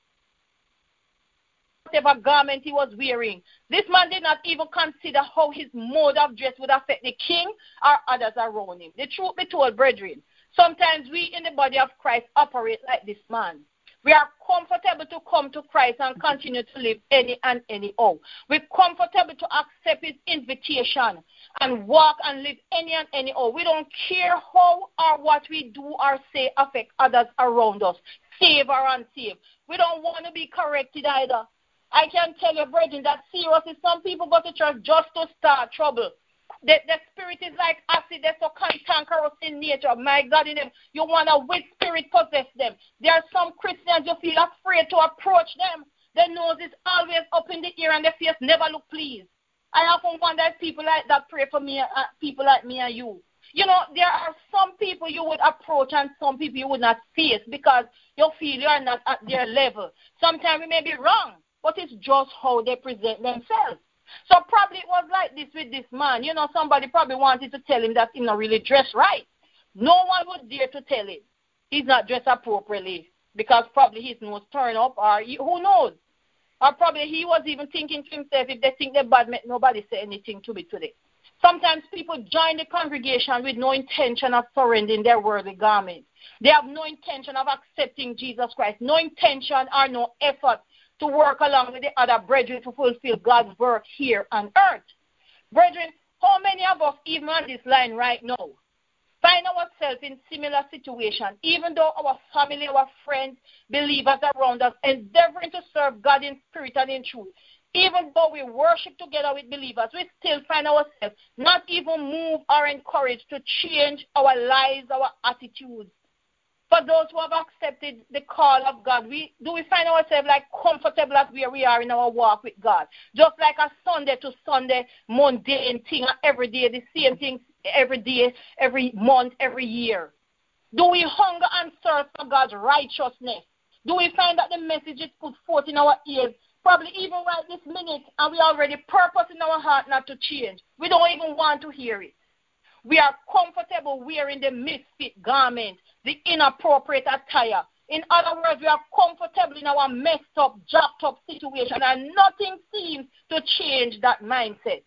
H: whatever garment he was wearing. This man did not even consider how his mode of dress would affect the king or others around him. The truth be told, brethren, sometimes we in the body of Christ operate like this man. We are comfortable to come to Christ and continue to live any and anyhow. We're comfortable to accept his invitation and walk and live any and anyhow. We don't care how or what we do or say affect others around us, save or unsave. We don't want to be corrected either. I can tell you, brethren, that seriously, some people go to church just to start trouble. The, the spirit is like acid. They're so cantankerous in nature. My God, in them, you want a weak spirit possess them. There are some Christians you feel afraid to approach them. Their nose is always up in the ear and their face never look pleased. I often wonder if people like that pray for me, uh, people like me and you. You know, there are some people you would approach and some people you would not face because you feel you are not at their level. Sometimes we may be wrong, but it's just how they present themselves. So probably it was like this with this man. You know, somebody probably wanted to tell him that he's not really dressed right. No one would dare to tell him he's not dressed appropriately because probably his nose turned up, or he, who knows. Or probably he was even thinking to himself, if they think they're bad, nobody say anything to me today. Sometimes people join the congregation with no intention of surrendering their worldly garments. They have no intention of accepting Jesus Christ, no intention or no effort to work along with the other brethren to fulfill God's work here on earth. Brethren, how many of us, even on this line right now, find ourselves in similar situations, even though our family, our friends, believers around us, endeavoring to serve God in spirit and in truth, even though we worship together with believers, we still find ourselves not even moved or encouraged to change our lives, our attitudes. For those who have accepted the call of God, we do we find ourselves like comfortable as where we are in our walk with God? Just like a Sunday to Sunday mundane thing, every day, the same thing every day, every month, every year. Do we hunger and thirst for God's righteousness? Do we find that the message is put forth in our ears, probably even right this minute, and we already purpose in our heart not to change? We don't even want to hear it. We are comfortable wearing the misfit garment, the inappropriate attire. In other words, we are comfortable in our messed up, jacked up situation, and nothing seems to change that mindset.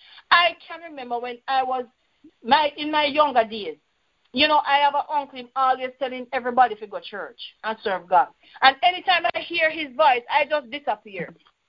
H: I can remember when I was my in my younger days. You know, I have an uncle always telling everybody to go to church and serve God. And anytime I hear his voice, I just disappear.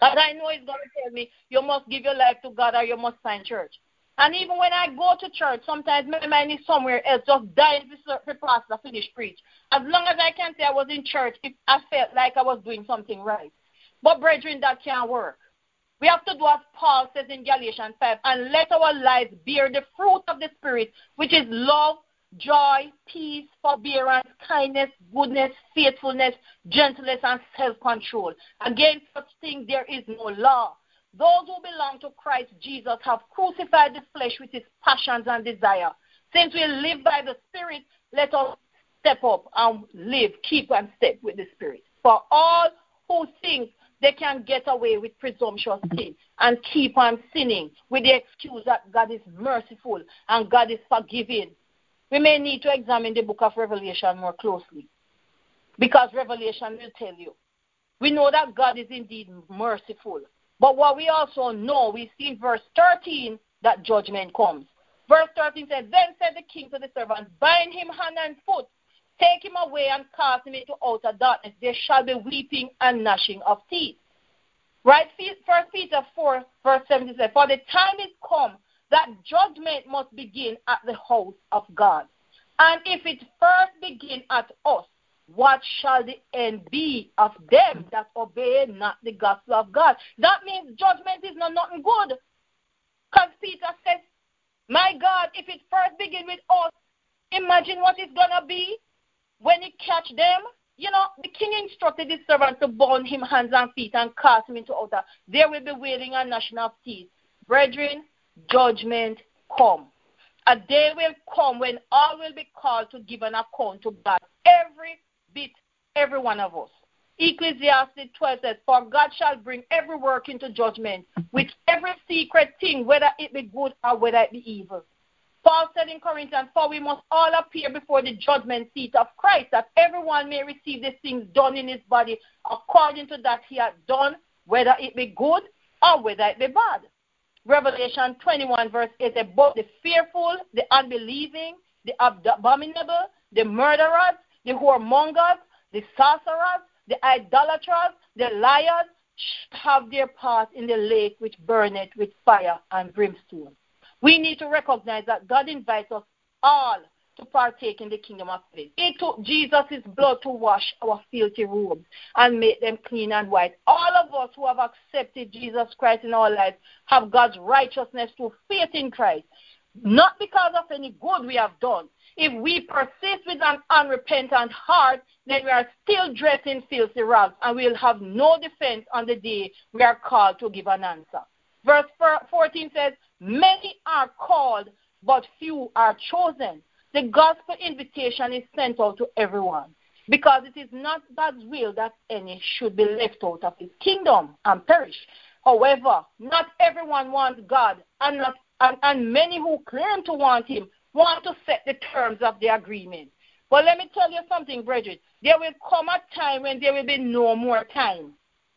H: Because I know He's going to tell me, you must give your life to God or you must find church. And even when I go to church, sometimes my mind is somewhere else, just dying for the pastor finish preach. As long as I can say I was in church, if I felt like I was doing something right. But brethren, that can't work. We have to do as Paul says in Galatians five, and let our lives bear the fruit of the Spirit, which is love, joy, peace, forbearance, kindness, goodness, faithfulness, gentleness, and self-control. Against such things there is no law. Those who belong to Christ Jesus have crucified the flesh with its passions and desire. Since we live by the Spirit, let us step up and live, keep and step with the Spirit. For all who think they can get away with presumptuous sin and keep on sinning with the excuse that God is merciful and God is forgiving, we may need to examine the book of Revelation more closely. Because Revelation will tell you. We know that God is indeed merciful. But what we also know, we see in verse thirteen that judgment comes. Verse thirteen says, then said the king to the servants, bind him hand and foot, take him away and cast him into outer darkness. There shall be weeping and gnashing of teeth. Right? First Peter four, verse seventeen says, for the time is come that judgment must begin at the house of God. And if it first begin at us, what shall the end be of them that obey not the gospel of God? That means judgment is not nothing good. Because Peter says, my God, if it first begin with us, imagine what it's going to be when it catch them. You know, the king instructed his servant to bind him hands and feet and cast him into outer. There will be wailing and gnashing of teeth. Brethren, judgment come. A day will come when all will be called to give an account to God. Every bit, every one of us. Ecclesiastes twelve says, for God shall bring every work into judgment with every secret thing, whether it be good or whether it be evil. Paul said in Corinthians, for we must all appear before the judgment seat of Christ, that everyone may receive the things done in his body according to that he hath done, whether it be good or whether it be bad. Revelation twenty-one verse eight, about the fearful, the unbelieving, the abominable, the murderers, the whoremongers, the sorcerers, the idolaters, the liars, have their part in the lake which burneth with fire and brimstone. We need to recognize that God invites us all to partake in the kingdom of faith. It took Jesus' blood to wash our filthy robes and make them clean and white. All of us who have accepted Jesus Christ in our lives have God's righteousness through faith in Christ, not because of any good we have done. If we persist with an unrepentant heart, then we are still dressed in filthy rags and we will have no defense on the day we are called to give an answer. Verse fourteen says, many are called, but few are chosen. The gospel invitation is sent out to everyone because it is not God's will that any should be left out of his kingdom and perish. However, not everyone wants God, and, not, and, and many who claim to want him want to set the terms of the agreement. But let me tell you something, brethren. There will come a time when there will be no more time.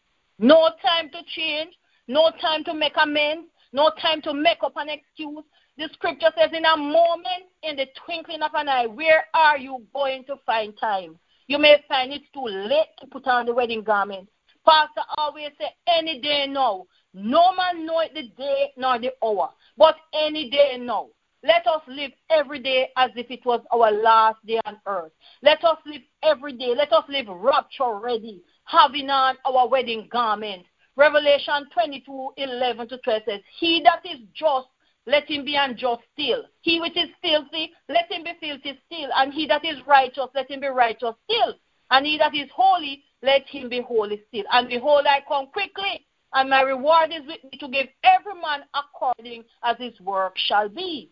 H: No time to change, no time to make amends, no time to make up an excuse. The scripture says, in a moment, in the twinkling of an eye, where are you going to find time? You may find it too late to put on the wedding garment. Pastor always say, any day now. No man knoweth the day nor the hour, but any day now. Let us live every day as if it was our last day on earth. Let us live every day. Let us live rapture ready, having on our wedding garment. Revelation twenty-two, eleven to twelve says, he that is just, let him be unjust still. He which is filthy, let him be filthy still. And he that is righteous, let him be righteous still. And he that is holy, let him be holy still. And behold, I come quickly, and my reward is with me to give every man according as his work shall be.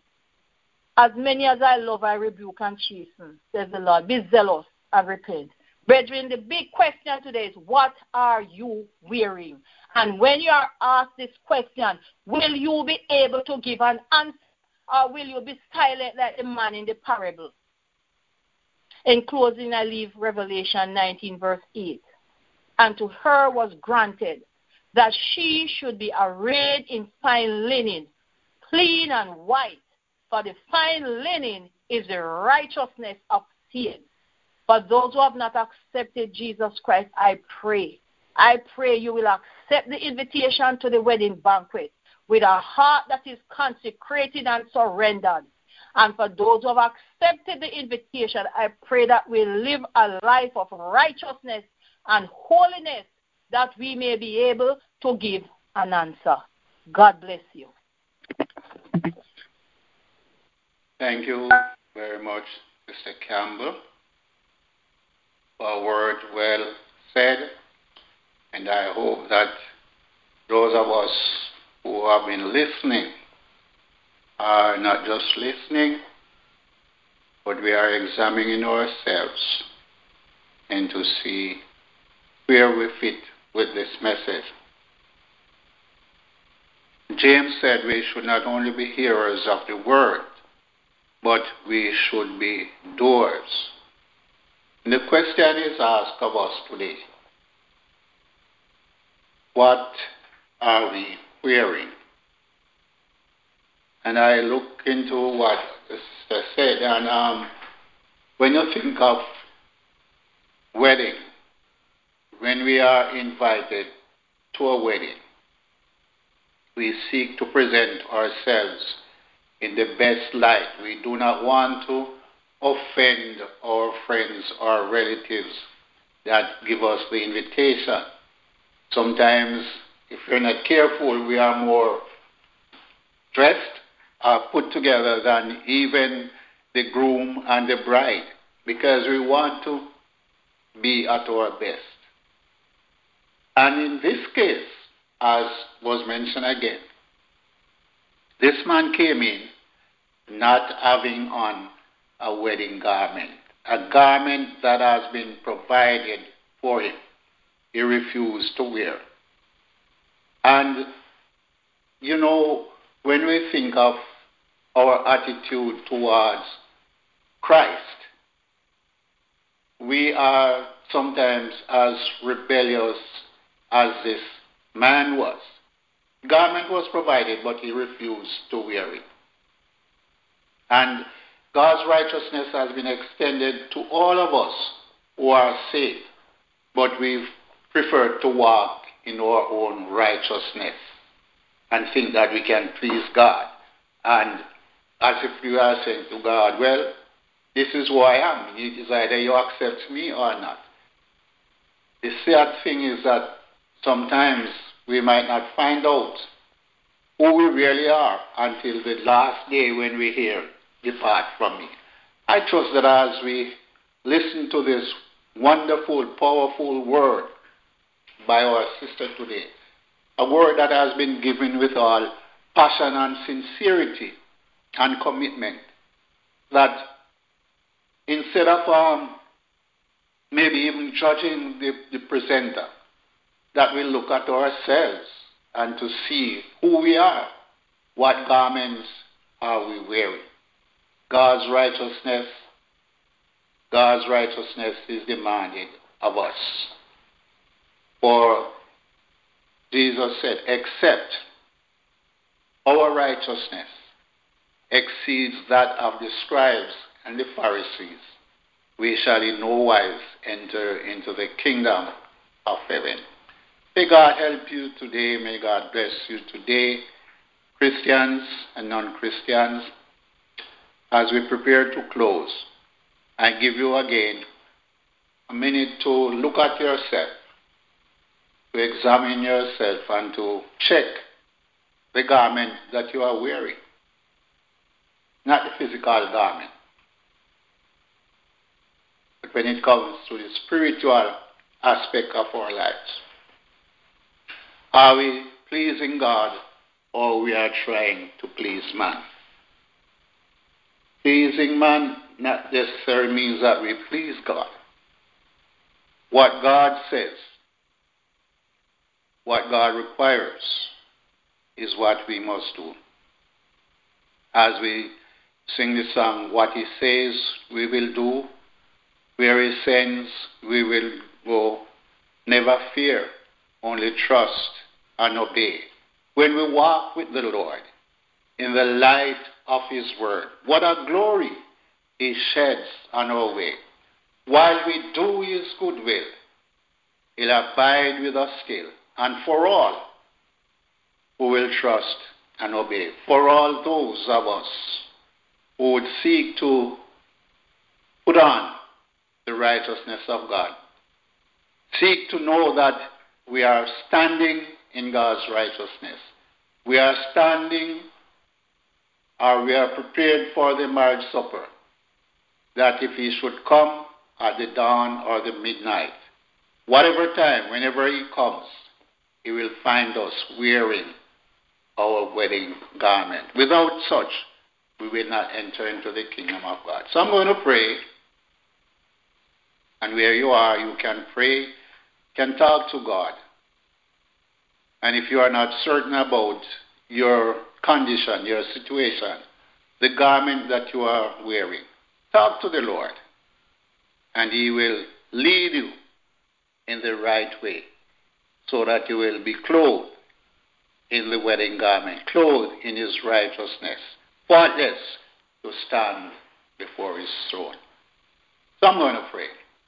H: As many as I love, I rebuke and chasten, says the Lord. Be zealous and repent. Brethren, the big question today is, what are you wearing? And when you are asked this question, will you be able to give an answer, or will you be silent like the man in the parable? In closing, I leave Revelation nineteen, verse eight. And to her was granted that she should be arrayed in fine linen, clean and white, for the fine linen is the righteousness of saints. For those who have not accepted Jesus Christ, I pray I pray you will accept the invitation to the wedding banquet with a heart that is consecrated and surrendered. And for those who have accepted the invitation, I pray that we live a life of righteousness and holiness, that we may be able to give an answer. God bless you.
G: Thank you very much, Mister Campbell, for a word well said. And I hope that those of us who have been listening are not just listening, but we are examining ourselves and to see where we fit with this message. James said we should not only be hearers of the word, but we should be doers. And the question is asked of us today: what are we wearing? And I look into what the sister said, and um, when you think of wedding, when we are invited to a wedding, we seek to present ourselves in the best light. We do not want to offend our friends or relatives that give us the invitation. Sometimes, if we're not careful, we are more dressed or put together than even the groom and the bride, because we want to be at our best. And in this case, as was mentioned again, this man came in not having on a wedding garment, a garment that has been provided for him. He refused to wear. And, you know, when we think of our attitude towards Christ, we are sometimes as rebellious as this man was. Garment was provided, but he refused to wear it. And God's righteousness has been extended to all of us who are saved, but we've preferred to walk in our own righteousness and think that we can please God. And as if we are saying to God, well, this is who I am. It is either you accept me or not. The sad thing is that sometimes we might not find out who we really are until the last day when we hear, depart from me. I trust that as we listen to this wonderful, powerful word by our sister today, a word that has been given with all passion and sincerity and commitment, that instead of um, maybe even judging the, the presenter, that we look at ourselves and to see who we are, what garments are we wearing. God's righteousness, God's righteousness is demanded of us. For Jesus said, except our righteousness exceeds that of the scribes and the Pharisees, we shall in no wise enter into the kingdom of heaven. May God help you today. May God bless you today, Christians and non-Christians. As we prepare to close, I give you again a minute to look at yourself, to examine yourself, and to check the garment that you are wearing. Not the physical garment, but when it comes to the spiritual aspect of our lives. Are we pleasing God, or we are trying to please man? Pleasing man not necessarily means that we please God. What God says, what God requires, is what we must do. As we sing the song, what he says we will do, where he sends we will go. Never fear, only trust and obey. When we walk with the Lord in the light of his word, what a glory he sheds on our way. While we do his good will, He'll abide with us still. And for all who will trust and obey, for all those of us who would seek to put on the righteousness of God, seek to know that we are standing in God's righteousness. We are standing, or we are prepared for the marriage supper, that if he should come at the dawn or the midnight, whatever time, whenever he comes, he will find us wearing our wedding garment. Without such, we will not enter into the kingdom of God. So I'm going to pray. And where you are, you can pray, can talk to God. And if you are not certain about your condition, your situation, the garment that you are wearing, talk to the Lord. And he will lead you in the right way, so that you will be clothed in the wedding garment, clothed in his righteousness, faultless to stand before his throne. So I'm going to pray.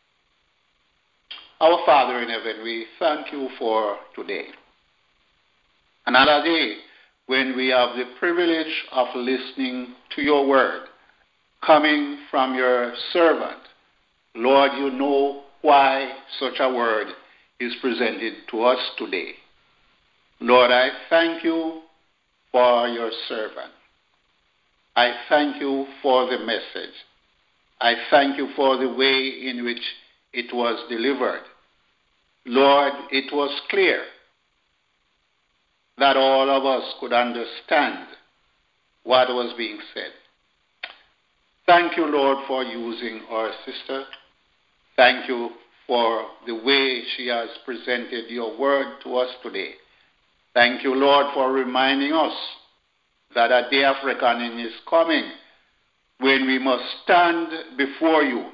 G: Our Father in heaven, we thank you for today. Another day when we have the privilege of listening to your word coming from your servant. Lord, you know why such a word is presented to us today. Lord, I thank you for your servant. I thank you for the message. I thank you for the way in which it was delivered. Lord, it was clear that all of us could understand what was being said. Thank you, Lord, for using our sister. Thank you for the way she has presented your word to us today. Thank you, Lord, for reminding us that a day of reckoning is coming when we must stand before you.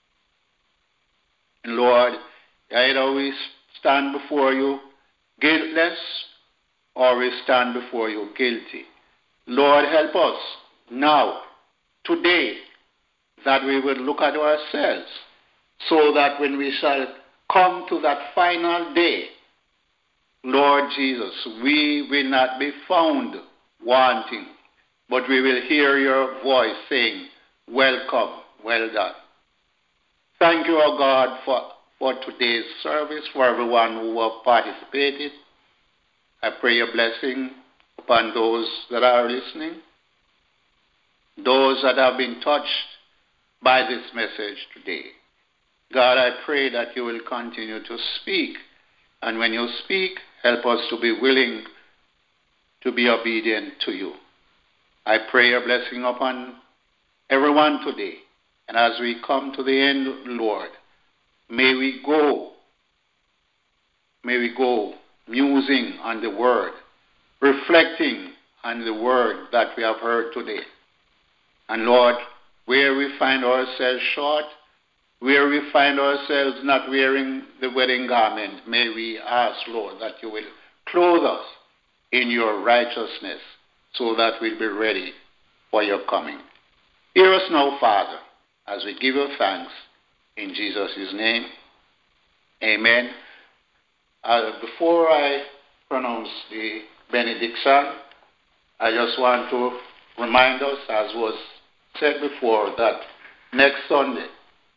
G: And Lord, either we stand before you guiltless or we stand before you guilty. Lord, help us now, today, that we will look at ourselves, so that when we shall come to that final day, Lord Jesus, we will not be found wanting, but we will hear your voice saying, welcome, well done. Thank you, O God, for, for today's service, for everyone who have participated. I pray your blessing upon those that are listening, those that have been touched by this message today. God, I pray that you will continue to speak. And when you speak, help us to be willing to be obedient to you. I pray your blessing upon everyone today. And as we come to the end, Lord, may we go, may we go musing on the word, reflecting on the word that we have heard today. And Lord, where we find ourselves short, where we find ourselves not wearing the wedding garment, may we ask, Lord, that you will clothe us in your righteousness so that we'll be ready for your coming. Hear us now, Father, as we give you thanks in Jesus' name. Amen. Uh, before I pronounce the benediction, I just want to remind us, as was said before, that next Sunday,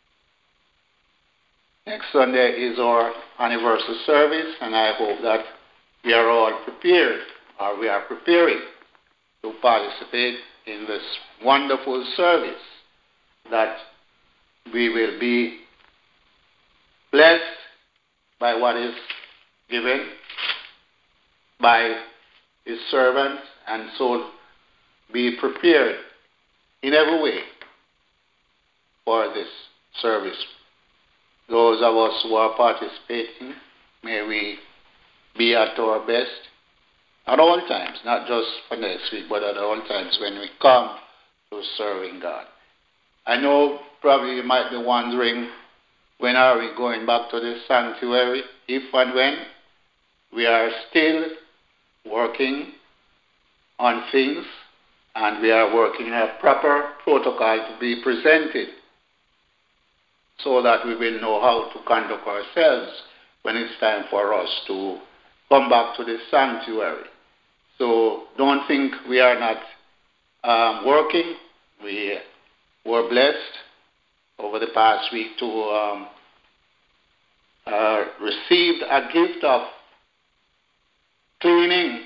G: Next Sunday is our anniversary service, and I hope that we are all prepared, or we are preparing to participate in this wonderful service, that we will be blessed by what is given by his servants, and so be prepared in every way for this service. Those of us who are participating, may we be at our best at all times, not just for next week, but at all times when we come to serving God. I know probably you might be wondering, when are we going back to the sanctuary? If and when, we are still working on things, and we are working a proper protocol to be presented, so that we will know how to conduct ourselves when it's time for us to come back to the sanctuary. So don't think we are not um, working. We were blessed over the past week to um, uh, receive a gift of cleaning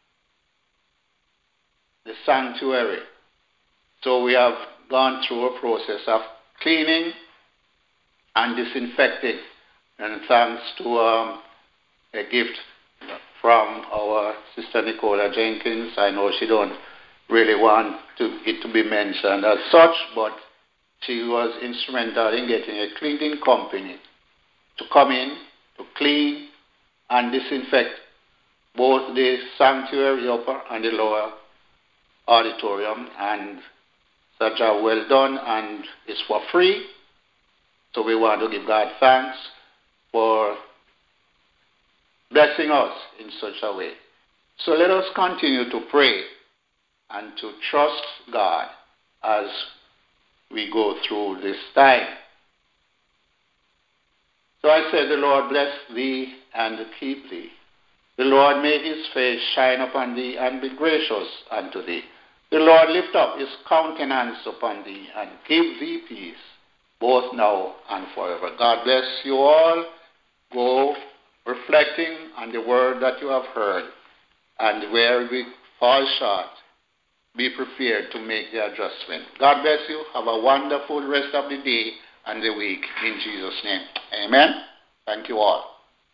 G: the sanctuary. So we have gone through a process of cleaning and disinfecting. And thanks to um, a gift from our sister Nicola Jenkins. I know she don't really want to, it to be mentioned as such, but she was instrumental in getting a cleaning company to come in, to clean and disinfect both the sanctuary upper and the lower auditorium, and such a job well done, and it's for free. So we want to give God thanks for blessing us in such a way. So let us continue to pray and to trust God as we go through this time. So I said, the Lord bless thee and keep thee. The Lord make his face shine upon thee and be gracious unto thee. The Lord lift up his countenance upon thee and give thee peace, both now and forever. God bless you all. Go reflecting on the word that you have heard, and where we fall short, be prepared to make the adjustment. God bless you. Have a wonderful rest of the day and the week in Jesus' name. Amen. Thank you all.